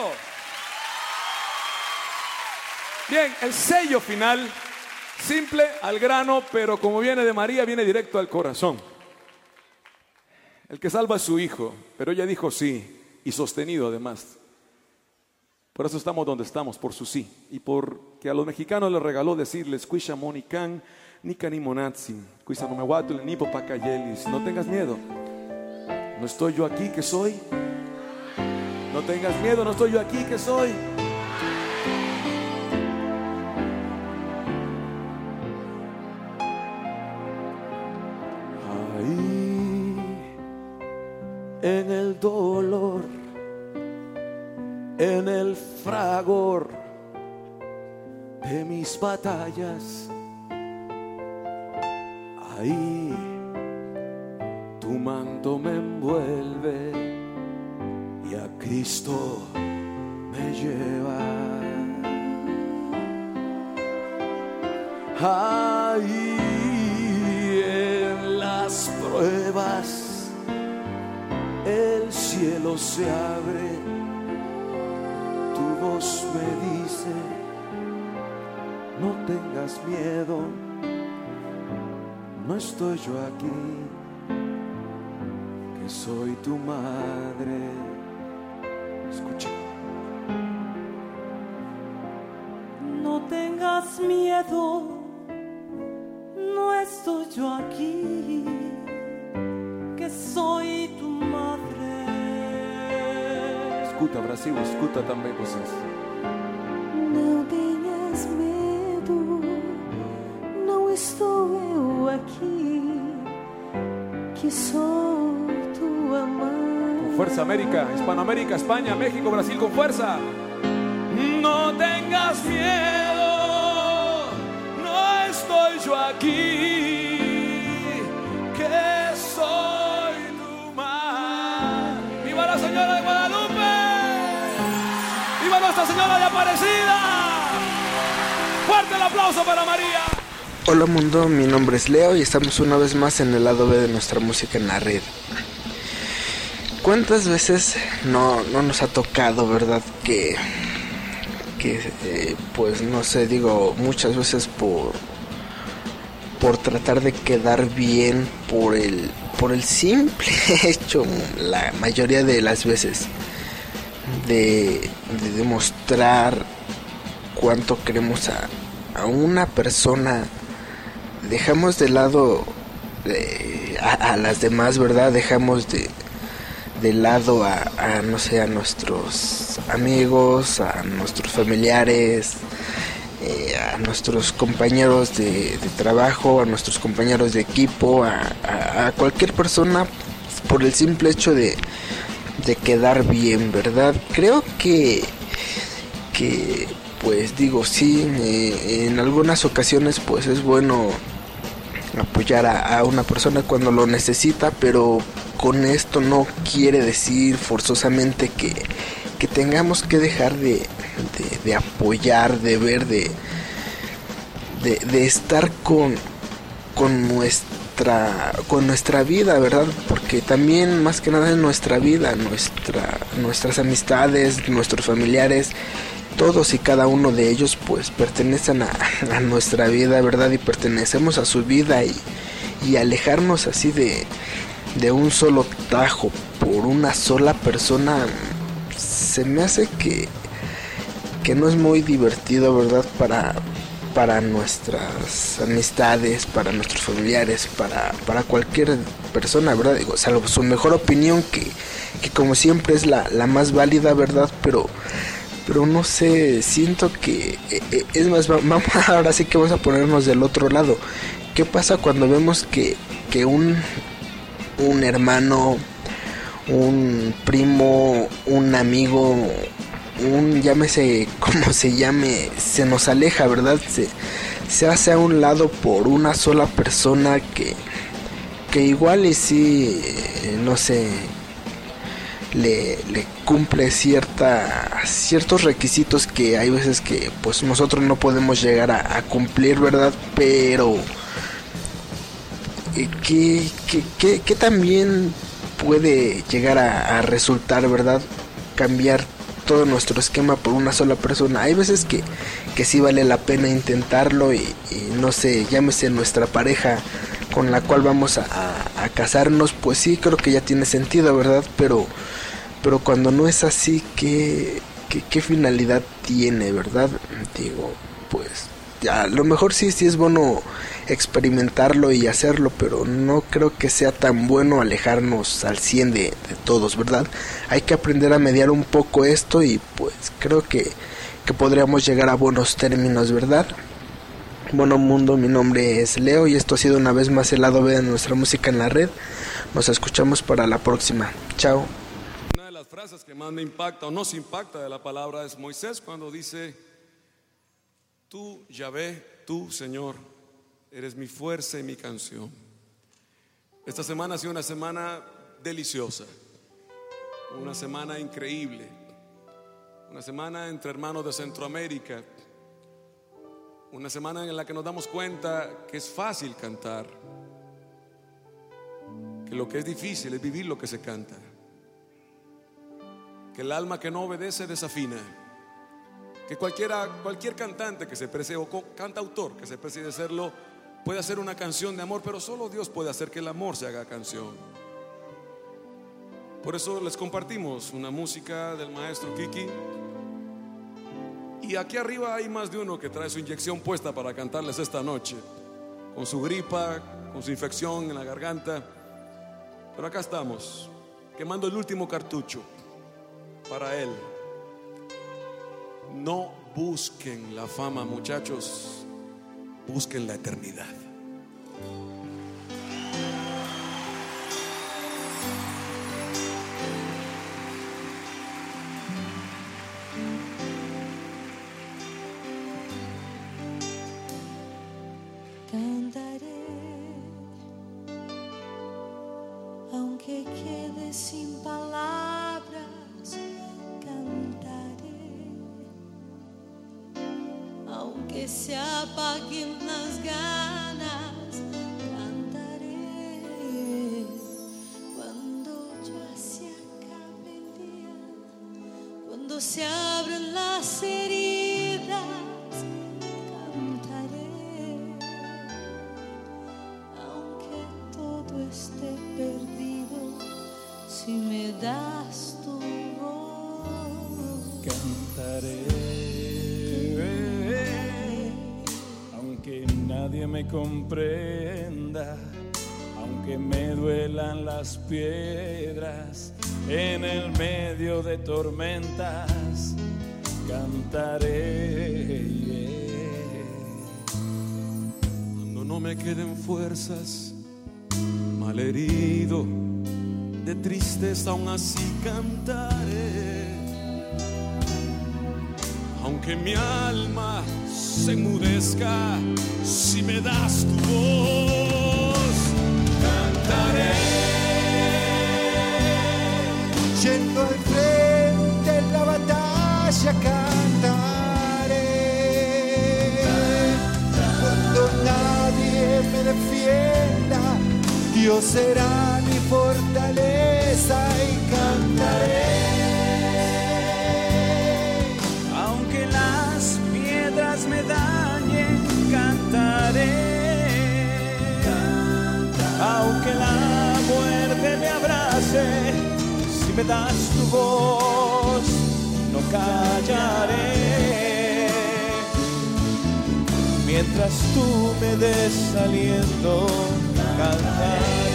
Bien, el sello final, simple, al grano, pero como viene de María, viene directo al corazón. El que salva es su hijo, pero ella dijo sí, y sostenido además. Por eso estamos donde estamos, por su sí. Y porque a los mexicanos les regaló decirles, Cuisha Monican, Nika ni Monatsin, Cuisa no me guatul, ni Popacayelis. No tengas miedo, no estoy yo aquí que soy. No tengas miedo, no estoy yo aquí que soy. En el dolor, en el fragor de mis batallas, ahí tu manto me envuelve y a Cristo me lleva. Ahí en las pruebas el cielo se abre, tu voz me dice, no tengas miedo, no estoy yo aquí, que soy tu madre. Escucha. No tengas miedo, no estoy yo aquí, que soy tu madre. Escuta, Brasil, escuta também vocês. Não tenhas medo, não estou eu aqui, que sou tua mãe. Con fuerza, América, Hispanoamérica, España, México, Brasil, con fuerza. No tengas miedo, no estoy yo aquí, que soy tu madre. ¡Viva la Señora de Guadalupe! ¡Viva Nuestra Señora de Aparecida! ¡Fuerte el aplauso para María! Hola mundo, mi nombre es Leo y estamos una vez más en el lado B de nuestra música en la red. ¿Cuántas veces no nos ha tocado, verdad, que pues no sé, digo, muchas veces por tratar de quedar bien, por el simple hecho, la mayoría de las veces, de demostrar cuánto queremos a una persona, dejamos de lado a las demás, ¿verdad? Dejamos de lado a no sé, a nuestros amigos, a nuestros familiares, a nuestros compañeros de trabajo, a nuestros compañeros de equipo, a cualquier persona, por el simple hecho de quedar bien, ¿verdad? Creo que pues digo, sí, en algunas ocasiones pues es bueno apoyar a una persona cuando lo necesita, pero con esto no quiere decir forzosamente que tengamos que dejar de apoyar, de ver, de estar con nuestra vida, ¿verdad? Porque también más que nada en nuestra vida, nuestras amistades, nuestros familiares, todos y cada uno de ellos pues pertenecen a nuestra vida, ¿verdad? Y pertenecemos a su vida, y alejarnos así de un solo tajo por una sola persona se me hace que no es muy divertido, ¿verdad? Para nuestras amistades, para nuestros familiares, para cualquier persona, ¿verdad? Digo, salvo su mejor opinión, que como siempre es la más válida, ¿verdad? Pero no sé, siento que es más, vamos, ahora sí que vamos a ponernos del otro lado. ¿Qué pasa cuando vemos que un hermano, un primo, un amigo, llámese como se llame, se nos aleja, ¿verdad? Se hace a un lado por una sola persona que igual y sí, no sé, le cumple ciertos requisitos que hay veces que pues nosotros no podemos llegar a cumplir, ¿verdad? Pero que también puede llegar a resultar, ¿verdad? cambiar todo nuestro esquema por una sola persona. Hay veces que sí vale la pena intentarlo y no sé, llámese nuestra pareja con la cual vamos a casarnos, pues sí, creo que ya tiene sentido, ¿verdad? Pero cuando no es así, ¿qué finalidad tiene, verdad? Digo, pues ya, a lo mejor sí es bueno experimentarlo y hacerlo, pero no creo que sea tan bueno alejarnos al 100 de todos, ¿verdad? Hay que aprender a mediar un poco esto y pues creo que podríamos llegar a buenos términos, ¿verdad? Bueno mundo, mi nombre es Leo y esto ha sido una vez más el lado B de nuestra música en la red. Nos escuchamos para la próxima. Chao. Una de las frases que más me impacta o nos impacta de la palabra es Moisés cuando dice: tú, Yahvé, tú, Señor, eres mi fuerza y mi canción. Esta semana ha sido una semana deliciosa, una semana increíble, una semana entre hermanos de Centroamérica, una semana en la que nos damos cuenta que es fácil cantar, que lo que es difícil es vivir lo que se canta, que el alma que no obedece desafina, que cualquier cantante que se precie o cantautor que se precie de serlo puede hacer una canción de amor, pero solo Dios puede hacer que el amor se haga canción. Por eso les compartimos una música del maestro Kiki. Y aquí arriba hay más de uno que trae su inyección puesta para cantarles esta noche, con su gripa, con su infección en la garganta. Pero acá estamos, quemando el último cartucho para él. No busquen la fama, muchachos, busquen la eternidad. Cantaré, aunque quede sin palabras, cantaré, aunque se apaguen las ganas, cantaré, cuando ya se acabe el día, cuando se abren las heridas, esté perdido, si me das tu voz. Cantaré, aunque nadie me comprenda, aunque me duelan las piedras en el medio de tormentas, cantaré. Cuando no me queden fuerzas, malherido de tristeza, aún así cantaré. Aunque mi alma se enmudezca, si me das tu voz, cantaré. Yendo al frente en la batalla, cantaré. Cuando nadie me defienda, Dios será mi fortaleza y cantaré. Aunque las piedras me dañen, cantaré. Aunque la muerte me abrace, si me das tu voz, no callaré. Mientras tú me des aliento, cantaré.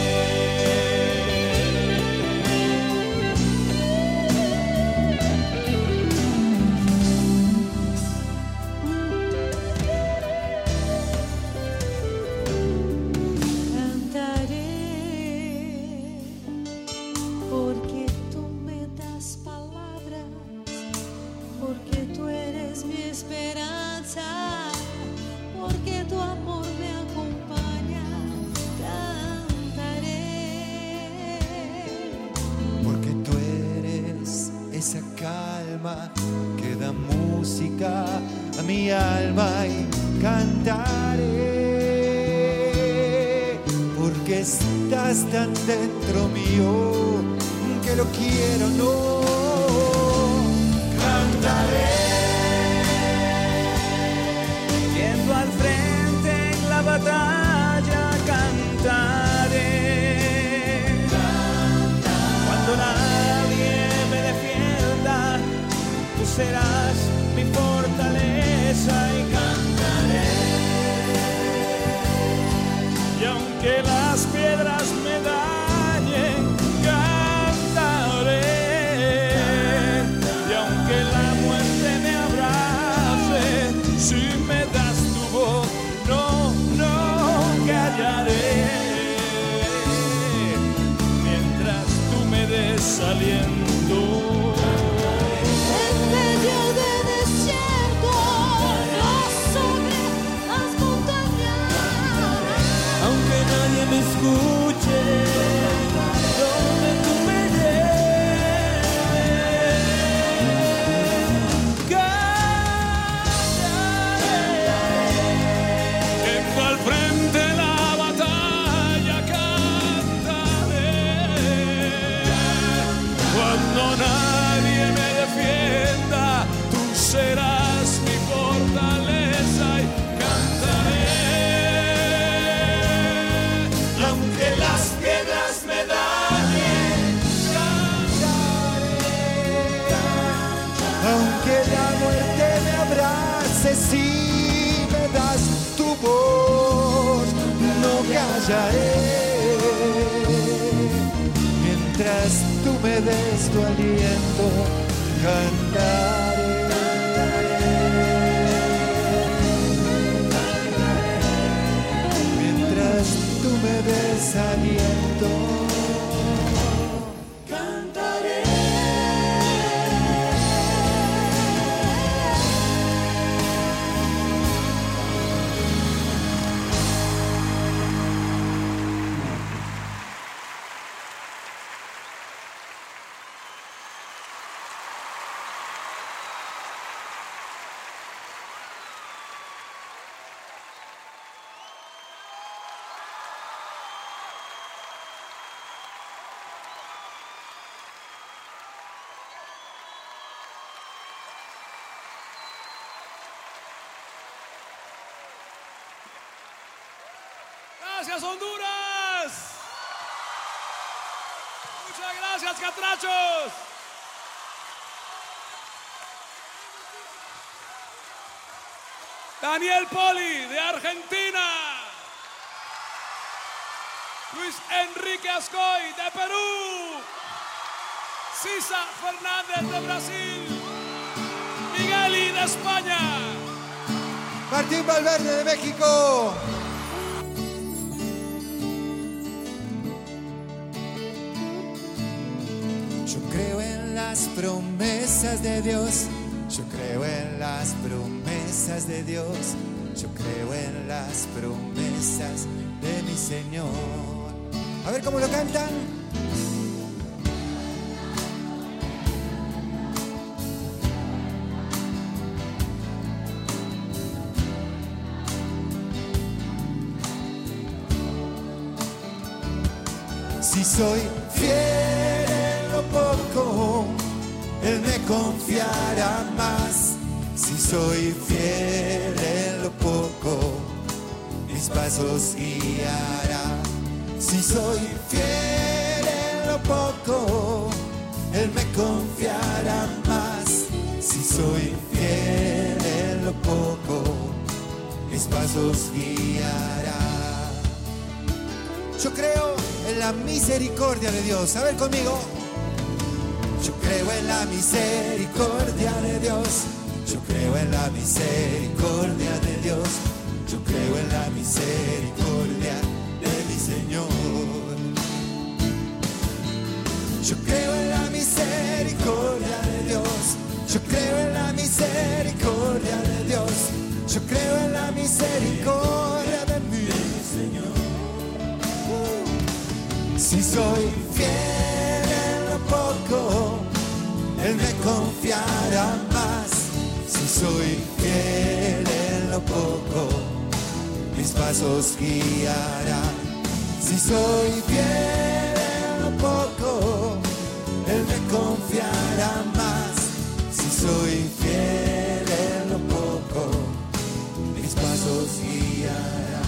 Porque tú me das palabras, porque tú eres mi esperanza, porque tu amor me acompaña, cantaré. Porque tú eres esa calma que da música a mi alma y cantaré. Porque estás tan dentro mío que lo quiero no aunque las piedras me dañen, cantaré. Y aunque la muerte me abrace, si me das tu voz, no callaré. Mientras tú me des aliento. En medio de desierto, yo sobre las montañas. Aunque nadie me escuche, donde tú me lleves, cantaré. Yendo al frente de la batalla, cantaré. Cuando nadie me defienda, tú serás mi fortaleza y cantaré. Y aunque las piedras me dañen, Aunque la muerte me abrace, si me das tu voz, no callaré. Mientras tú me des tu aliento, cantaré. Mientras tú me des aliento, cantaré. Gracias, Honduras. Muchas gracias, catrachos. Daniel Poli, de Argentina. Luis Enrique Ascoy, de Perú. Cisa Fernández, de Brasil. Migueli, de España. Martín Valverde, de México. Yo creo en las promesas de Dios. Yo creo en las promesas de Dios. Yo creo en las promesas de mi Señor. A ver cómo lo cantan. Si soy fiel en lo poco, Él me confiará más. Si soy fiel en lo poco, mis pasos guiará. Si soy fiel en lo poco, Él me confiará más. Si soy fiel en lo poco, mis pasos guiará. Yo creo en la misericordia de Dios. A ver conmigo. Yo creo en la misericordia de Dios. Yo creo en la misericordia de Dios. Yo creo en la misericordia de mi Señor. Yo creo en la misericordia de Dios. Yo creo en la misericordia de Dios. Yo creo en la misericordia de mi Señor. Si soy fiel en lo poco, Él me confiará más. Si soy fiel en lo poco, mis pasos guiará. Si soy fiel en lo poco, Él me confiará más. Si soy fiel en lo poco, mis pasos guiará.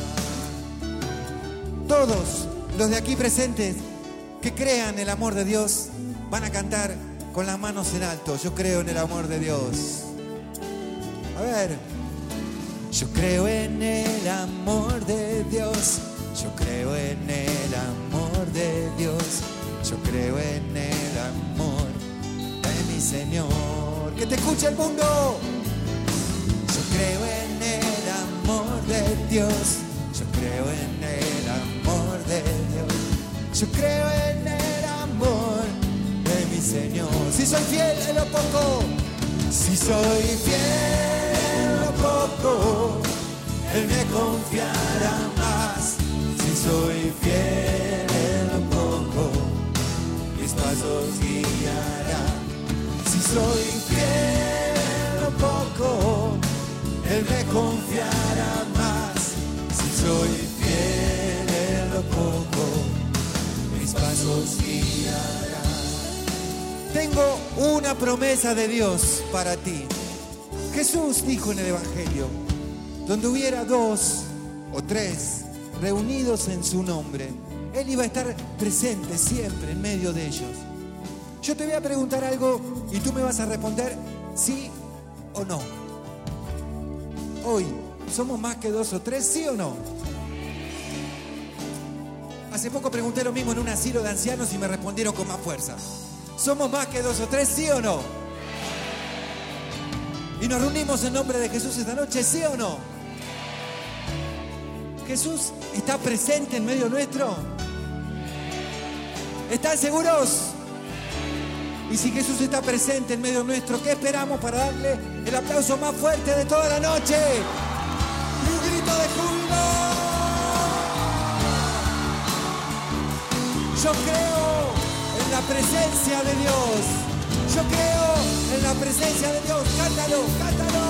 Todos los de aquí presentes que crean el amor de Dios van a cantar con las manos en alto. Yo creo en el amor de Dios. A ver. Yo creo en el amor de Dios. Yo creo en el amor de Dios, yo creo en el amor de mi Señor. Que te escuche el mundo. Yo creo en el amor de Dios, yo creo en el amor de Dios, yo creo en el amor de mi Señor. Si soy fiel en lo poco, si soy fiel en lo poco, Él me confiará más. Si soy fiel en lo poco, mis pasos guiará. Si soy fiel en lo poco, Él me confiará más. Si soy fiel en lo poco, mis pasos guiará. Tengo una promesa de Dios para ti. Jesús dijo en el Evangelio: donde hubiera 2 o 3 reunidos en su nombre, Él iba a estar presente siempre en medio de ellos. Yo te voy a preguntar algo y tú me vas a responder sí o no. Hoy, ¿somos más que 2 o 3, sí o no? Hace poco pregunté lo mismo en un asilo de ancianos y me respondieron con más fuerza. ¿Somos más que 2 o 3, sí o no? ¿Y nos reunimos en nombre de Jesús esta noche, sí o no? ¿Jesús está presente en medio nuestro? ¿Están seguros? Y si Jesús está presente en medio nuestro, ¿qué esperamos para darle el aplauso más fuerte de toda la noche? ¡Y un grito de júbilo! Yo creo en la presencia de Dios. Yo creo en la presencia de Dios. Cántalo, cántalo.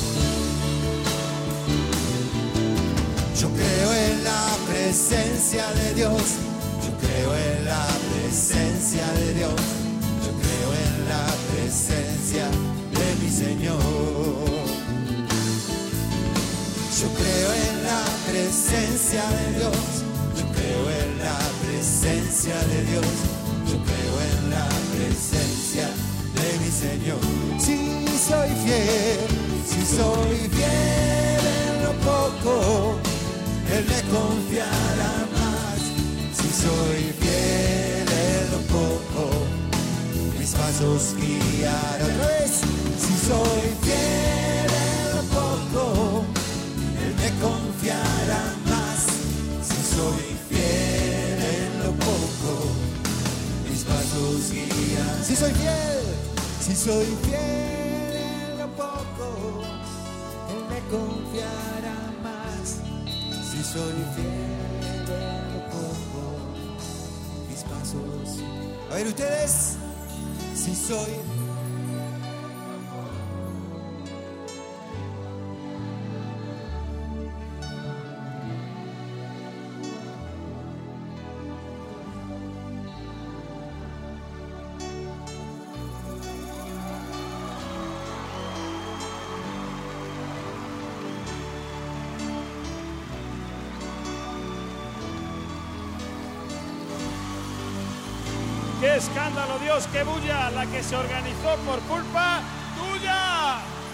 Yo creo en la presencia de Dios. Yo creo en la presencia de Dios. Yo creo en la presencia de mi Señor. Yo creo en la presencia de Dios. Yo creo en la presencia de Dios. Yo creo en la presencia de mi Señor. Si soy fiel en lo poco, Él me confiará más. Si soy fiel en lo poco, mis pasos guiará. Otra vez. Si soy fiel en lo poco, Él me confiará más. Si soy fiel en lo poco, mis pasos guían. Si soy fiel en lo poco, Él me confiará más. Si soy fiel en lo poco, mis pasos. A ver ustedes, si soy. ¡Qué escándalo, Dios! ¡Qué bulla! La que se organizó por culpa tuya.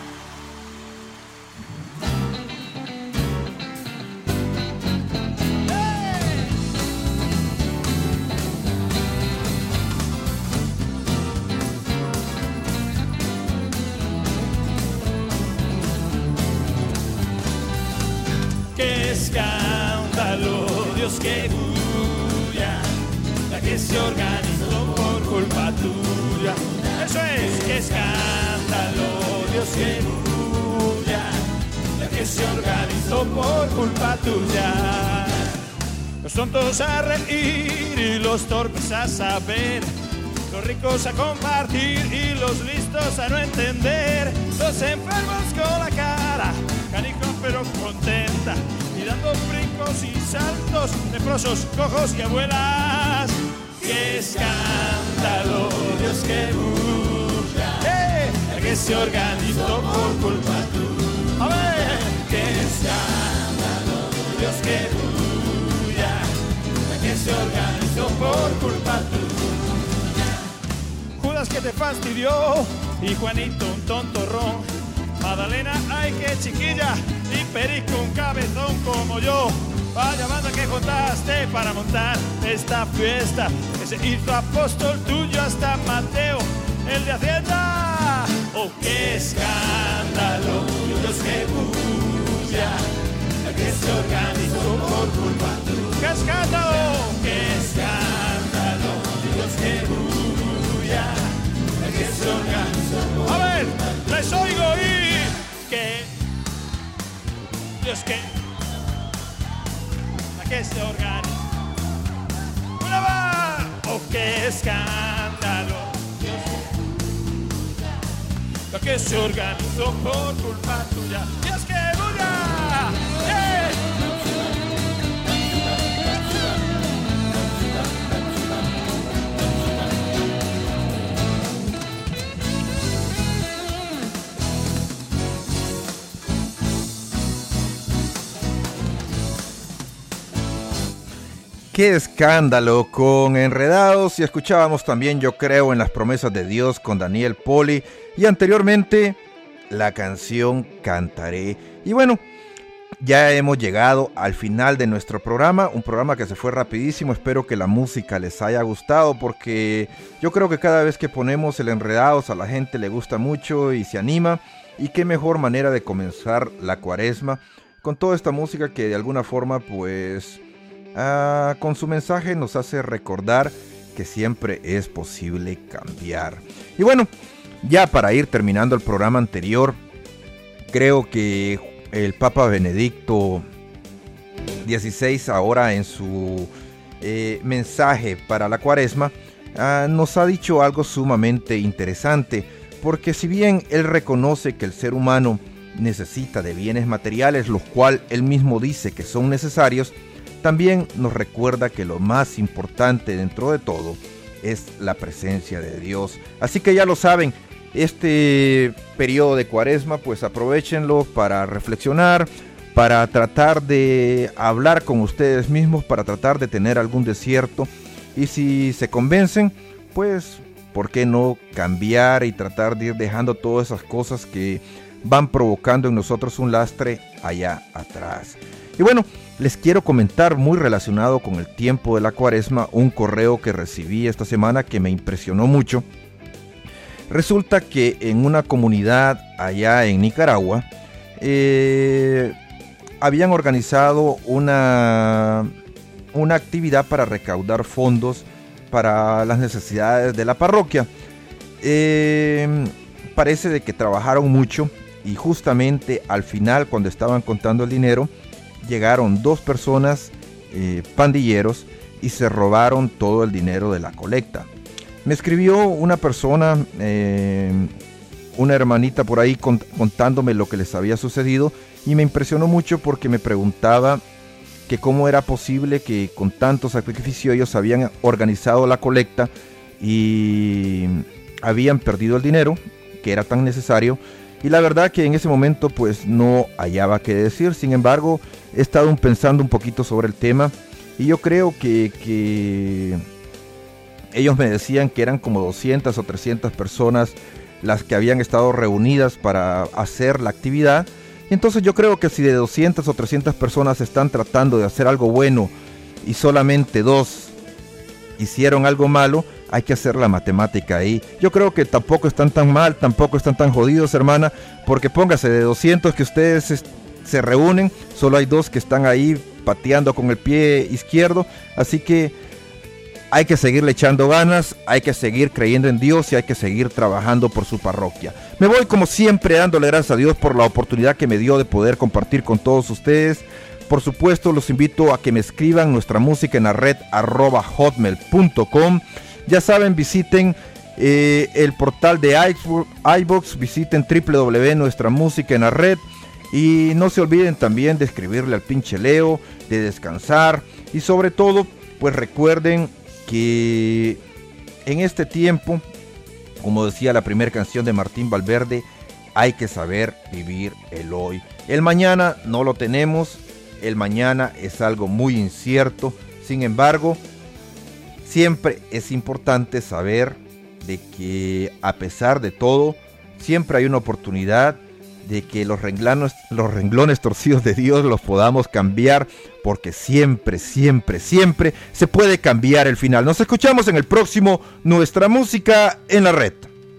¡Qué escándalo, Dios! ¡Qué bulla! La que se organizó por culpa tuya. ¡Eso es! ¡Qué escándalo, Dios! ¡Qué bulla! La que se organizó por culpa tuya. Los tontos a reír y los torpes a saber, los ricos a compartir y los listos a no entender, los enfermos con la cara canica pero contenta, y dando brincos y saltos, leprosos, cojos y abuelas. ¡Qué escándalo, Dios! ¡Qué bulla! La que se organizó por culpa tuya. ¡A ver! ¡Qué escándalo, Dios! ¡Qué bulla! La que se organizó por culpa tuya. Judas que te fastidió y Juanito un tontorrón, Madalena, ay que chiquilla, y Perico un cabezón como yo. Vaya banda que juntaste para montar esta fiesta. Ese hizo apóstol tuyo hasta Mateo, el de Hacienda. Oh, qué escándalo, Dios, qué bulla, que se organizó por culpa tuya. ¡Qué escándalo! ¡Qué escándalo! Dios, qué bulla, que se organizó. A ver, les oigo y que Dios, que que se organiza. ¡Una va! ¡Oh, qué escándalo! Dios, que se organizó por culpa tuya. ¡Dios, qué bulla! ¡Eh! Qué escándalo con Enredados, y escuchábamos también Yo creo en las promesas de Dios con Daniel Poli, y anteriormente la canción Cantaré. Y bueno, ya hemos llegado al final de nuestro programa, un programa que se fue rapidísimo. Espero que la música les haya gustado, porque yo creo que cada vez que ponemos el Enredados a la gente le gusta mucho y se anima, y qué mejor manera de comenzar la cuaresma con toda esta música que de alguna forma pues con su mensaje nos hace recordar que siempre es posible cambiar. Y bueno, ya para ir terminando el programa anterior, creo que el Papa Benedicto XVI ahora en su mensaje para la cuaresma nos ha dicho algo sumamente interesante, porque si bien él reconoce que el ser humano necesita de bienes materiales, los cuales él mismo dice que son necesarios, también nos recuerda que lo más importante dentro de todo es la presencia de Dios. Así que ya lo saben, este periodo de cuaresma pues aprovechenlo para reflexionar, para tratar de hablar con ustedes mismos, para tratar de tener algún desierto, y si se convencen pues ¿por qué no cambiar y tratar de ir dejando todas esas cosas que van provocando en nosotros un lastre allá atrás? Y bueno, les quiero comentar, muy relacionado con el tiempo de la cuaresma, un correo que recibí esta semana que me impresionó mucho. Resulta que en una comunidad allá en Nicaragua habían organizado una actividad para recaudar fondos para las necesidades de la parroquia. Parece de que trabajaron mucho, y justamente al final, cuando estaban contando el dinero, llegaron dos personas, pandilleros, y se robaron todo el dinero de la colecta. Me escribió una persona, una hermanita por ahí, contándome lo que les había sucedido, y me impresionó mucho porque me preguntaba que cómo era posible que con tanto sacrificio ellos habían organizado la colecta y habían perdido el dinero que era tan necesario. Y la verdad que en ese momento pues no hallaba qué decir. Sin embargo, he estado pensando un poquito sobre el tema, y yo creo que ellos me decían que eran como 200 o 300 personas las que habían estado reunidas para hacer la actividad. Y entonces yo creo que si de 200 o 300 personas están tratando de hacer algo bueno y solamente dos hicieron algo malo, hay que hacer la matemática ahí. Yo creo que tampoco están tan mal, tampoco están tan jodidos, hermana, porque póngase, de 200 que ustedes se reúnen, solo hay dos que están ahí pateando con el pie izquierdo. Así que hay que seguirle echando ganas, hay que seguir creyendo en Dios y hay que seguir trabajando por su parroquia. Me voy como siempre dándole gracias a Dios por la oportunidad que me dio de poder compartir con todos ustedes. Por supuesto, los invito a que me escriban nuestra música en la red @hotmail.com. Ya saben, visiten el portal de iVoox, visiten www.nuestramusica en la red, y no se olviden también de escribirle al pinche Leo, de descansar, y sobre todo, pues recuerden que en este tiempo, como decía la primera canción de Martín Valverde, hay que saber vivir el hoy. El mañana no lo tenemos, el mañana es algo muy incierto. Sin embargo, siempre es importante saber de que a pesar de todo, siempre hay una oportunidad de que los renglones torcidos de Dios los podamos cambiar, porque siempre, siempre, siempre se puede cambiar el final. Nos escuchamos en el próximo Nuestra Música en la Red.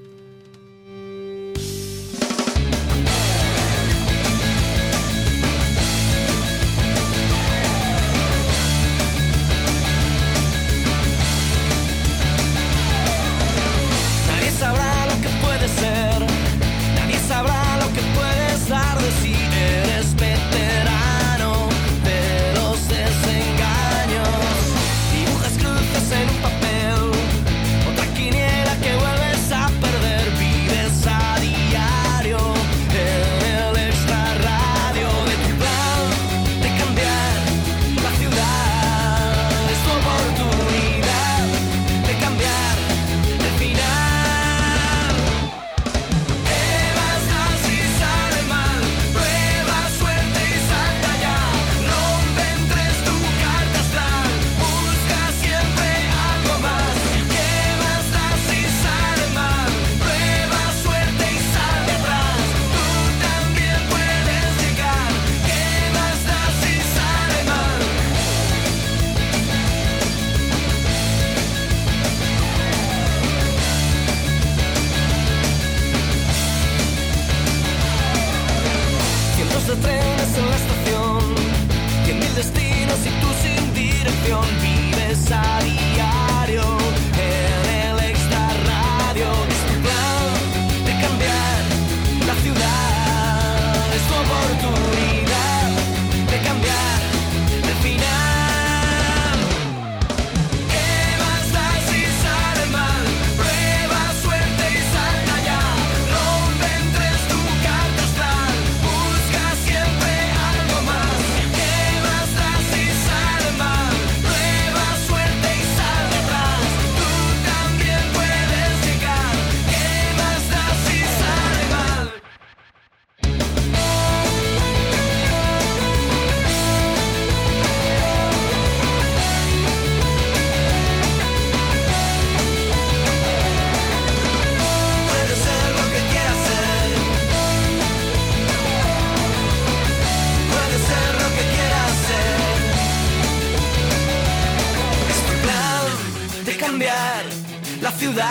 La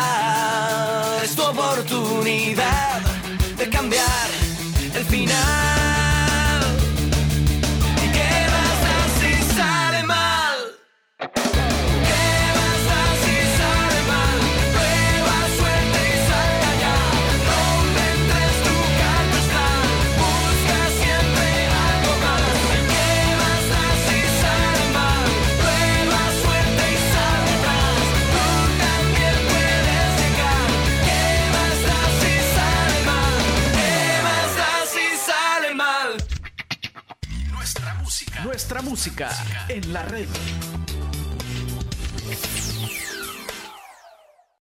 ciudad es tu oportunidad de cambiar el final. ¿Y qué más da si sale mal? ¿Qué más da si sale mal? Prueba suerte y salta ya. Rompe tres tu carta astral. Busca siempre algo más. ¿Qué más da si sale mal? Prueba suerte y salta atrás. Tú también puedes llegar. ¿Qué más da si sale mal? ¿Qué más da si sale mal? Nuestra música en la red.